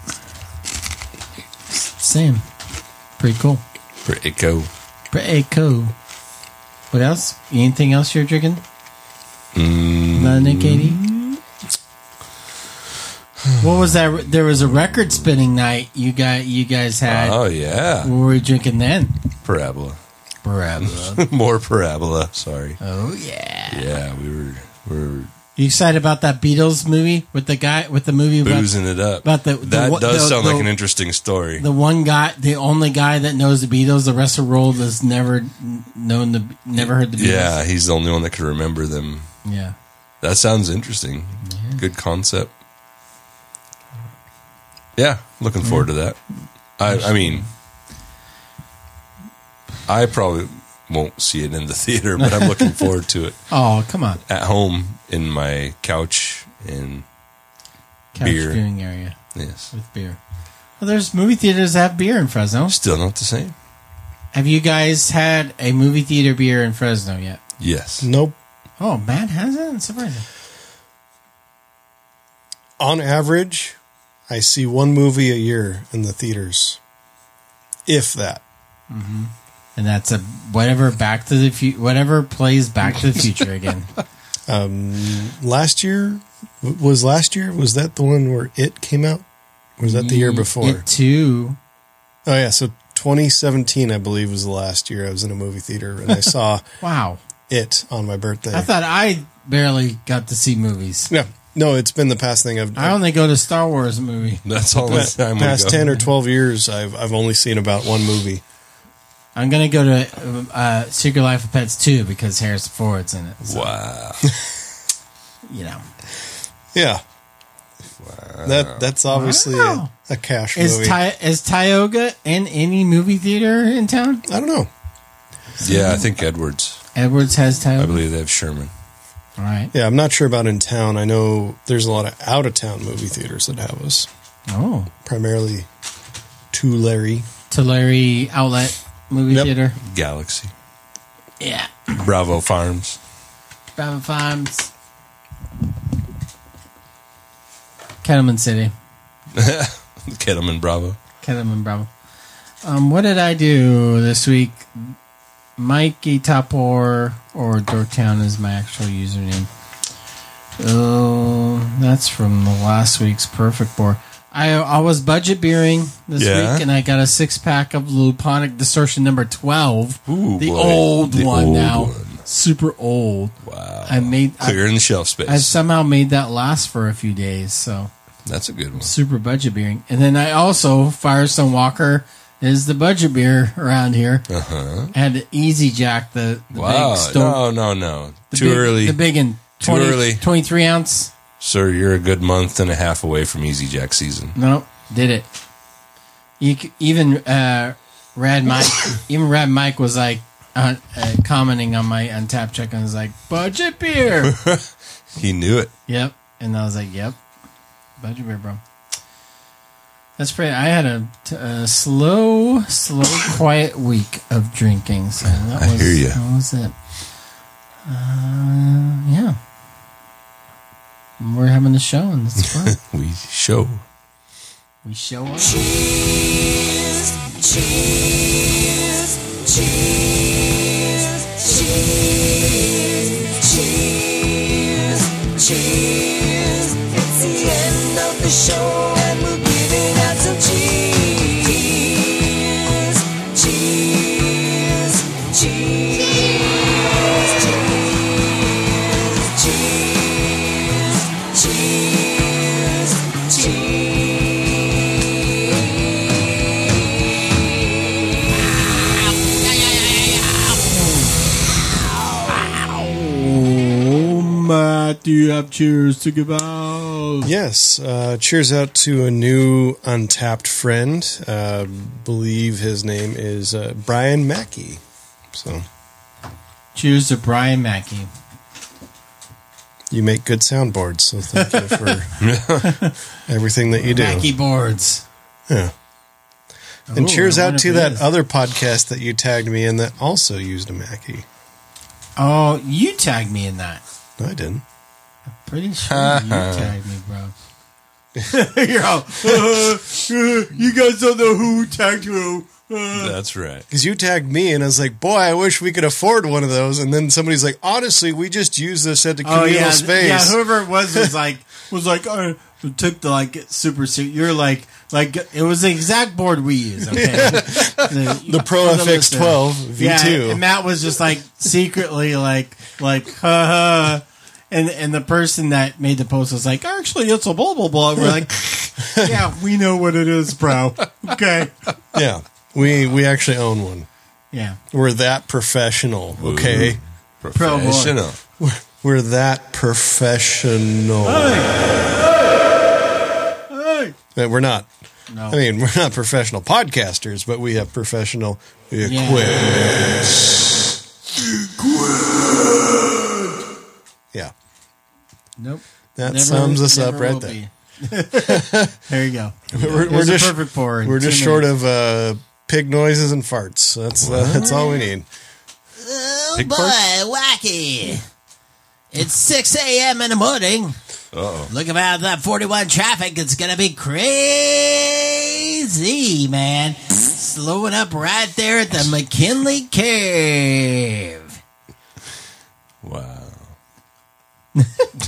Sam. Pretty cool. Pretty cool. Pretty cool. What else? Anything else you're drinking? Nothing, Katie? What was that? There was a record spinning night you guys had. Oh, yeah. What were we drinking then? Parabola. Parabola. More parabola. Sorry. Oh yeah. Yeah, we were You excited about that Beatles movie with the movie about boozing it up. about that does sound like an interesting story. the one guy, the only guy that knows the Beatles. The rest of the world has never heard the Beatles. Yeah, he's the only one that could remember them. Yeah. That sounds interesting. Good concept. Yeah, looking forward to that. I mean, I probably won't see it in the theater, but I'm looking forward to it. Oh, come on. At home in my couch and Couch beer. viewing area Yes. with beer. Well, there's movie theaters that have beer in Fresno. Still not the same. Have you guys had a movie theater beer in Fresno yet? Yes. Nope. Oh, Matt hasn't? Surprising. On average, I see one movie a year in the theaters. If that. And that's a whatever whatever plays Back to the Future again. Last year? Was that the one where It came out? Or was that the year before? It too. Oh, yeah. So 2017, I believe, was the last year I was in a movie theater, and I saw Wow. it on my birthday. I thought I barely got to see movies. Yeah. No, it's been the past thing I only go to Star Wars movie. That's all the time we past go. 10 or 12 years, I've only seen about one movie. I'm going to go to Secret Life of Pets 2 because Harrison Ford's in it. So, Wow. you know. Yeah. That's obviously Wow. a cash Is movie. is Tioga in any movie theater in town? I don't know. Yeah, I think Edwards. Edwards has I Tioga? believe they have Sherman. All right. Yeah, I'm not sure about in town. I know there's a lot of out-of-town movie theaters that have us. Oh. Primarily Tulare. Tulare Outlet Movie Yep. Theater. Galaxy. Yeah. Bravo Farms. Bravo Farms. Kettleman City. Kettleman Bravo. Kettleman Bravo. What did I do this week? Mikey Topor or Dorktown is my actual username. Oh, that's from the last week's Perfect Board. I was budget beering this Yeah? week, and I got a 6-pack of Luponic Distortion number 12. Ooh, the boy. old The one old now. one. Super old. Wow. I Clearing the shelf space. I somehow made that last for a few days, so That's a good one. super budget beering. And then I also, Firestone Walker is the budget beer around here. Uh-huh. I had to Easy Jack the Wow. big stone. No. The Too big, early. The big and Too early. 23 ounce. Sir, you're a good month and a half away from Easy Jack season. No, did it. Even Rad Mike was like commenting on my Untapped check and was like, budget beer. He knew it. Yep. And I was like, yep. Budget beer, bro. That's pretty. I had a slow, quiet week of drinking. So that I was, hear ya. That was it. Yeah. We're having a show and it's fun. We show. We show up. Cheese, cheese, cheese, cheese, cheese, cheese. It's the end of the show and we're giving out some cheese, cheese, cheese, cheese, cheese, cheese. Oh, Matt, do you have cheers to give out? Yes. Cheers out to a new Untapped friend. Believe his name is Brian Mackey. So Cheers to Brian Mackey. you make good soundboards, so thank you for everything that you do. Mackey boards. Yeah. And Ooh, cheers I out wonder to if it that is. other podcast that you tagged me in that also used a Mackie. Oh, you tagged me in that. No, I didn't. Pretty sure you tagged me, bro. You're all, you guys don't know who tagged who. That's right. Because you tagged me, and I was like, boy, I wish we could afford one of those. And then somebody's like, honestly, we just use this at the communal space. Yeah, whoever it was took the like super suit. You're like it was the exact board we use. Okay, The Pro for the FX12 listener. V2. Yeah, and Matt was just like secretly like ha ha. And the person that made the post was like, actually, it's a blah blah blah. We're like, yeah, we know what it is, bro. Okay, Yeah, we actually own one. yeah. We're that professional, okay? Professional. We're that professional. We're not. No. I mean, we're not professional podcasters, but we have professional equipment. Yeah. Nope. That Never- sums us up never right will there. be. There you go. We're There's a just perfect pour in We're 2 just short of pig noises and farts. That's all we need. Oh Pig boy, farts? wacky! It's 6 a.m. in the morning. Uh-oh. Look about that 41 traffic. It's gonna be crazy, man. Slowing up right there at the McKinley Cave. Wow.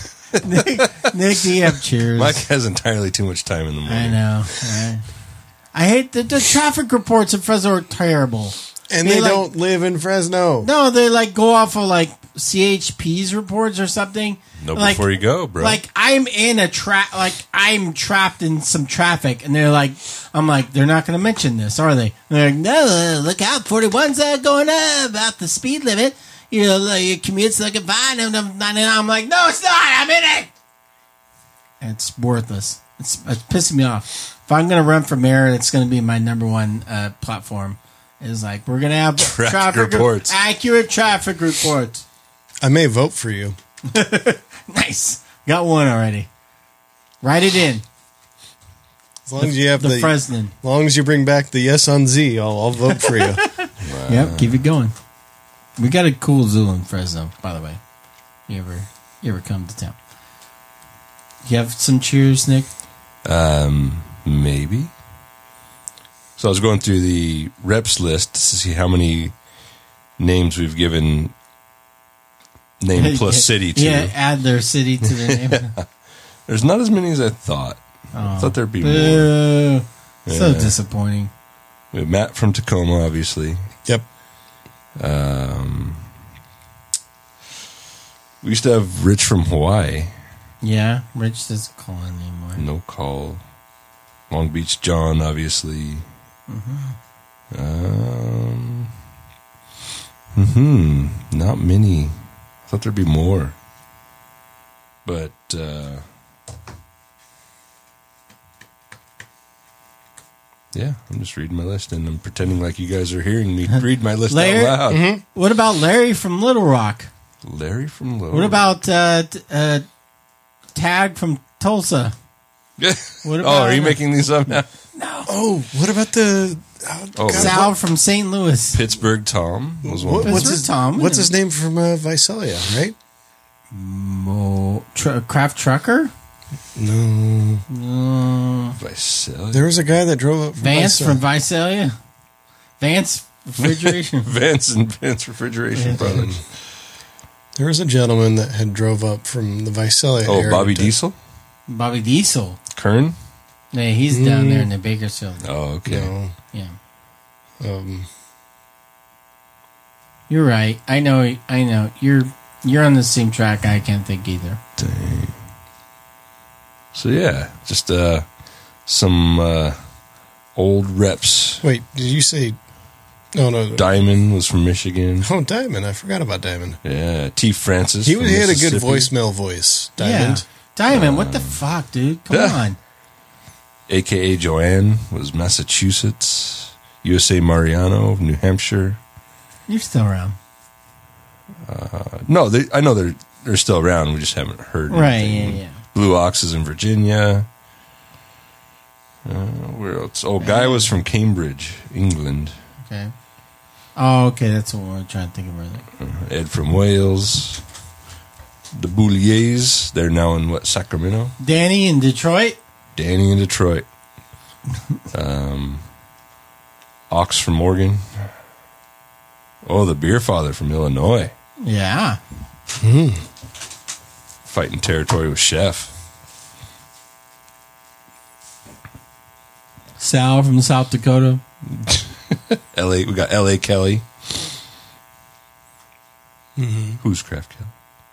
Nick, do you have cheers? Mike has entirely too much time in the morning. I know. I hate the traffic reports in Fresno are terrible. And they don't live in Fresno. No, they like go off of like CHP's reports or something. No, like, before you go, bro. Like I'm in a I'm trapped in some traffic, and they're like, I'm like, they're not going to mention this, are they? And they're like, no, look out, 41's going up about the speed limit. You know, like, your commute's looking fine. And I'm like, no, it's not. I'm in it. And it's worthless. It's pissing me off. If I'm going to run for mayor, it's going to be my number one platform. Is like, we're going to have traffic reports. Accurate traffic reports. I may vote for you. Nice. Got one already. Write it in. As long as you have the Fresno. As long as you bring back the yes on Z, I'll vote for you. Wow. Yep, keep it going. We got a cool zoo in Fresno, by the way. You ever come to town? You have some cheers, Nick? Maybe. So I was going through the reps list to see how many names we've given name plus city to. Yeah, add their city to the name. There's not as many as I thought. I thought there'd be more. So Yeah. disappointing. We have Matt from Tacoma, obviously. Yep. We used to have Rich from Hawaii. Yeah, Rich doesn't call anymore. No call. Long Beach John, obviously. Not many. I thought there'd be more. But, yeah, I'm just reading my list and I'm pretending like you guys are hearing me read my list Larry? out loud. What about Larry from Little Rock? Larry from Little What about Tag from Tulsa? What about, are you making these up now? Oh, what about the Sal from St. Louis? Pittsburgh Tom was one. what's his Tom? What's his name from Visalia, right? Craft Trucker? No. Visalia. There was a guy that drove up from Vance Visalia. from Visalia? Vance Refrigeration? Vance and Vance Refrigeration Products. There was a gentleman that had drove up from the Visalia area. Oh, Bobby Diesel? Bobby Diesel. Kern? Yeah, he's down there in the Bakersfield. Oh, okay. No. Yeah. You're right. I know. You're on the same track. I can't think either. Dang. So yeah, just some old reps. Wait, did you say? Oh no, Diamond was from Michigan. Oh, Diamond! I forgot about Diamond. Yeah, T. Francis. He from had a good Mississippi. voicemail voice. Diamond. Yeah. Diamond, what the fuck, dude? Come on. AKA Joanne was Massachusetts. USA Mariano of New Hampshire. You're still around. No, I know they're still around. We just haven't heard. Right, anything. yeah. Blue Ox is in Virginia. Where else? Oh, Guy was from Cambridge, England. Okay. Oh, okay. That's what we're trying to think of. Ed from Wales. The Bouliers, they're now in what, Sacramento? Danny in Detroit. Danny in Detroit. Ox from Oregon. Oh, the Beer Father from Illinois. Yeah. Fighting territory with Chef. Sal from South Dakota. We got L.A. Kelly. Who's Craft Kelly?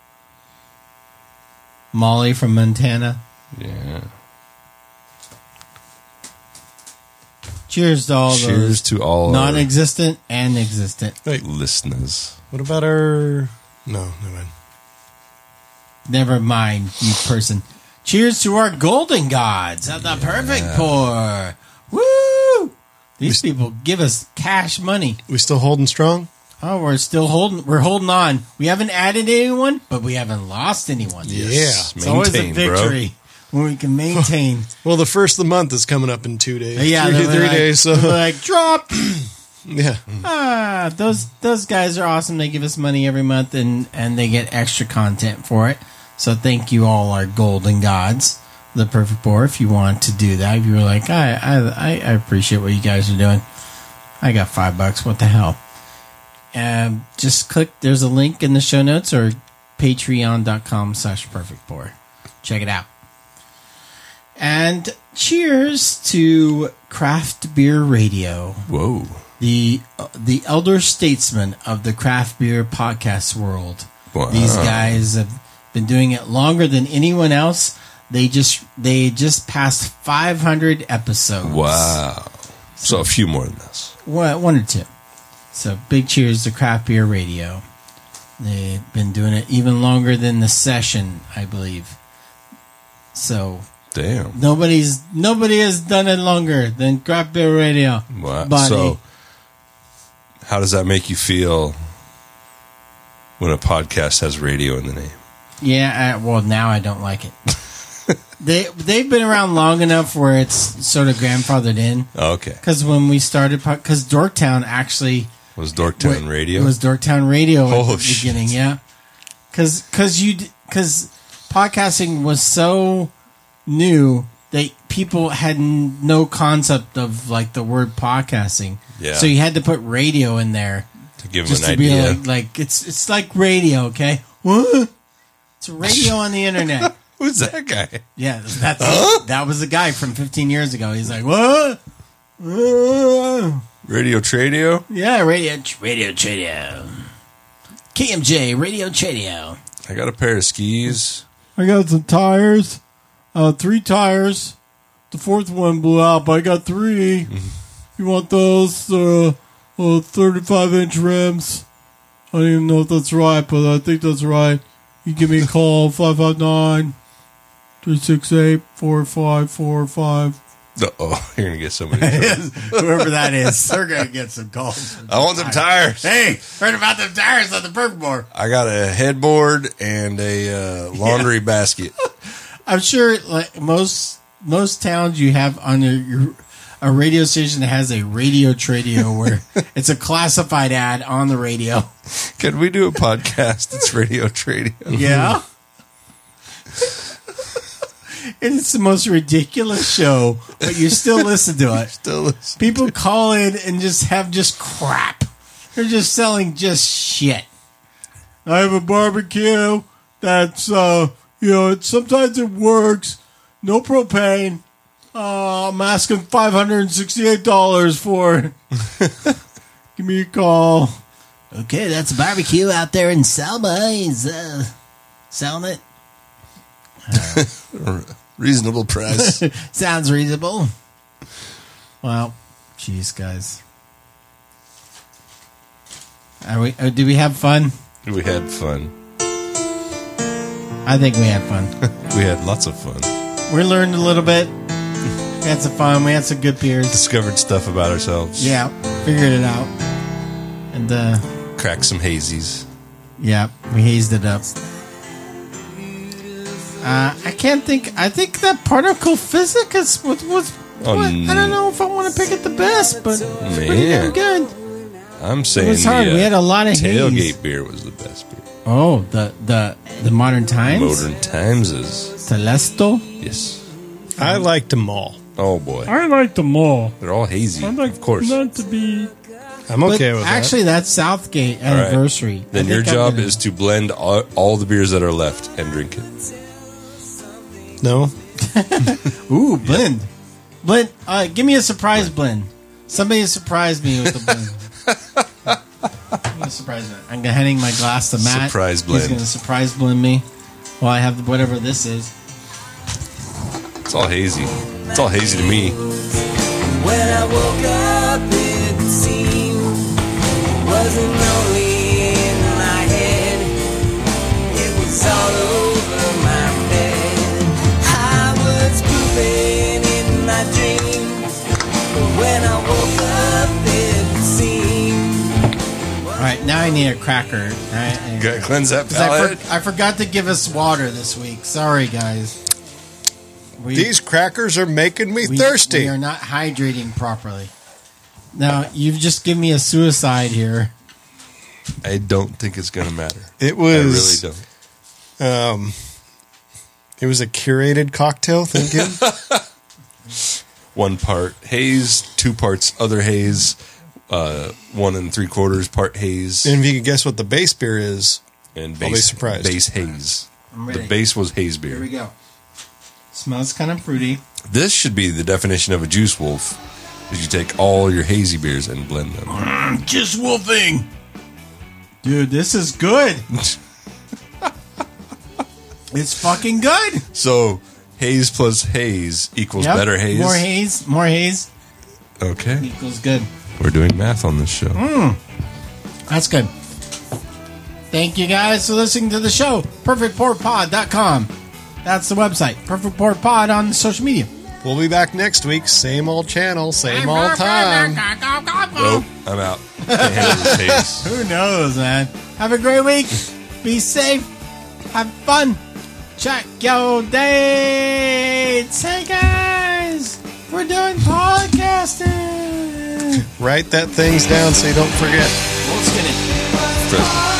Molly from Montana. Yeah. Cheers to all Cheers those to all non-existent and existent listeners. What about our? No, never mind. Never mind, you person. Cheers to our golden gods at the perfect pour. Woo! These people give us cash money. We still holding strong? Oh, we're still holding. We're holding on. We haven't added anyone, but we haven't lost anyone. Yes. It's always a Maintain, bro. victory when we can maintain. Well, the first of the month is coming up in 2 days. Yeah, three they're like- days. So they're like drop. yeah, Those guys are awesome. They give us money every month, and they get extra content for it. So thank you all, our golden gods, the perfect pour. If you want to do that, if you were like, I appreciate what you guys are doing. I got $5. What the hell? Just click. There's a link in the show notes or patreon.com/perfectpour. Check it out. And cheers to Craft Beer Radio. Whoa. The elder statesman of the craft beer podcast world. Wow. These guys have been doing it longer than anyone else. They just passed 500 episodes. Wow. So a few more than this. One or two. So big cheers to Craft Beer Radio. They've been doing it even longer than the session, I believe. So damn, nobody has done it longer than Craft Beer Radio. Wow. Buddy. So how does that make you feel when a podcast has radio in the name? Yeah, well, now I don't like it. They've been around long enough where it's sort of grandfathered in. Oh, okay. Because when we started, because Dorktown actually was Dorktown Radio. It was Dorktown Radio at the shit. beginning, yeah. Because podcasting was so new that people had no concept of like the word podcasting. Yeah. So you had to put radio in there to give them just an to be idea. like it's like radio, okay? What? It's radio on the internet. Who's that guy? Yeah, that was the guy from 15 years ago. He's like, what? Radio Tradio? Yeah, Radio Tradio. KMJ, Radio Tradio. I got a pair of skis. I got some tires. 3 tires. The 4th one blew out, but I got 3. You want those 35-inch rims? I don't even know if that's right, but I think that's right. You give me a call, 559-368-4545. Uh-oh, you're going to get somebody. Whoever that is, they're going to get some calls. I want them tires. Hey, heard about them tires on the Bergmore. I got a headboard and a laundry basket. I'm sure like most towns you have on a radio station that has a Radio Tradio where it's a classified ad on the radio. Can we do a podcast that's Radio Tradio? Yeah. And it's the most ridiculous show, but you still listen to it. People call in and just have crap. They're just selling just shit. I have a barbecue that's, sometimes it works. No propane. I'm asking $568 for it. Give me a call. Okay, that's a barbecue out there in Selma. He's selling it. Reasonable price. Sounds reasonable. Well, jeez, guys. Did we have fun? We had fun. I think we had fun. We had lots of fun. We learned a little bit. We had some fun. We had some good beers. Discovered stuff about ourselves. Yeah, figured it out. And cracked some hazies. Yeah, we hazed it up. I can't think. I think that particle physics was I don't know if I want to pick it the best, but it's pretty damn good. I'm saying it was hard. We had a lot of tailgate haze. beer was the best beer. Oh, the Modern Times. Modern Times is Telesto. Yes, I liked them all. Oh boy, I liked them all. They're all hazy, I'd like of course. Not to be. I'm okay with that. Actually, that's Southgate All right. anniversary. Then your job is to blend all the beers that are left and drink it. No. Ooh, blend. Blend. Give me a surprise blend. Somebody surprise me with the blend. Give me a surprise blend. I'm handing my glass to Matt. Surprise blend. He's going to surprise blend me while I have whatever this is. It's all hazy. It's all hazy to me. When I woke up, it seemed it wasn't only in my head, it was all over my bed. I was pooping in my dreams, but when I woke up, it seemed. All right, now I need a cracker. Gotta cleanse that 'Cause palate. I forgot to give us water this week. Sorry, guys. These crackers are making me thirsty. We are not hydrating properly. Now, you've just given me a suicide here. I don't think it's gonna matter. It was. I really don't. It was a curated cocktail. Thinking 1 part haze, 2 parts other haze, 1 3/4 part haze, and if you can guess what the base beer is, and I'll be surprised. base haze. I'm ready. The base was haze beer. Here we go. Smells kind of fruity. This should be the definition of a juice wolf. Is you take all your hazy beers and blend them. Juice wolfing. Dude, this is good. It's fucking good. So, haze plus haze equals better haze? More haze. Okay. Equals good. We're doing math on this show. That's good. Thank you guys for listening to the show. PerfectPourPod.com. That's the website. Perfect Pour Pod on social media. We'll be back next week. Same old channel, same old time. Nope, I'm out. Can't handle this haze. Who knows, man? Have a great week. Be safe. Have fun. Check your dates. Hey, guys. We're doing podcasting. Write that things down so you don't forget. Let's get it. Present.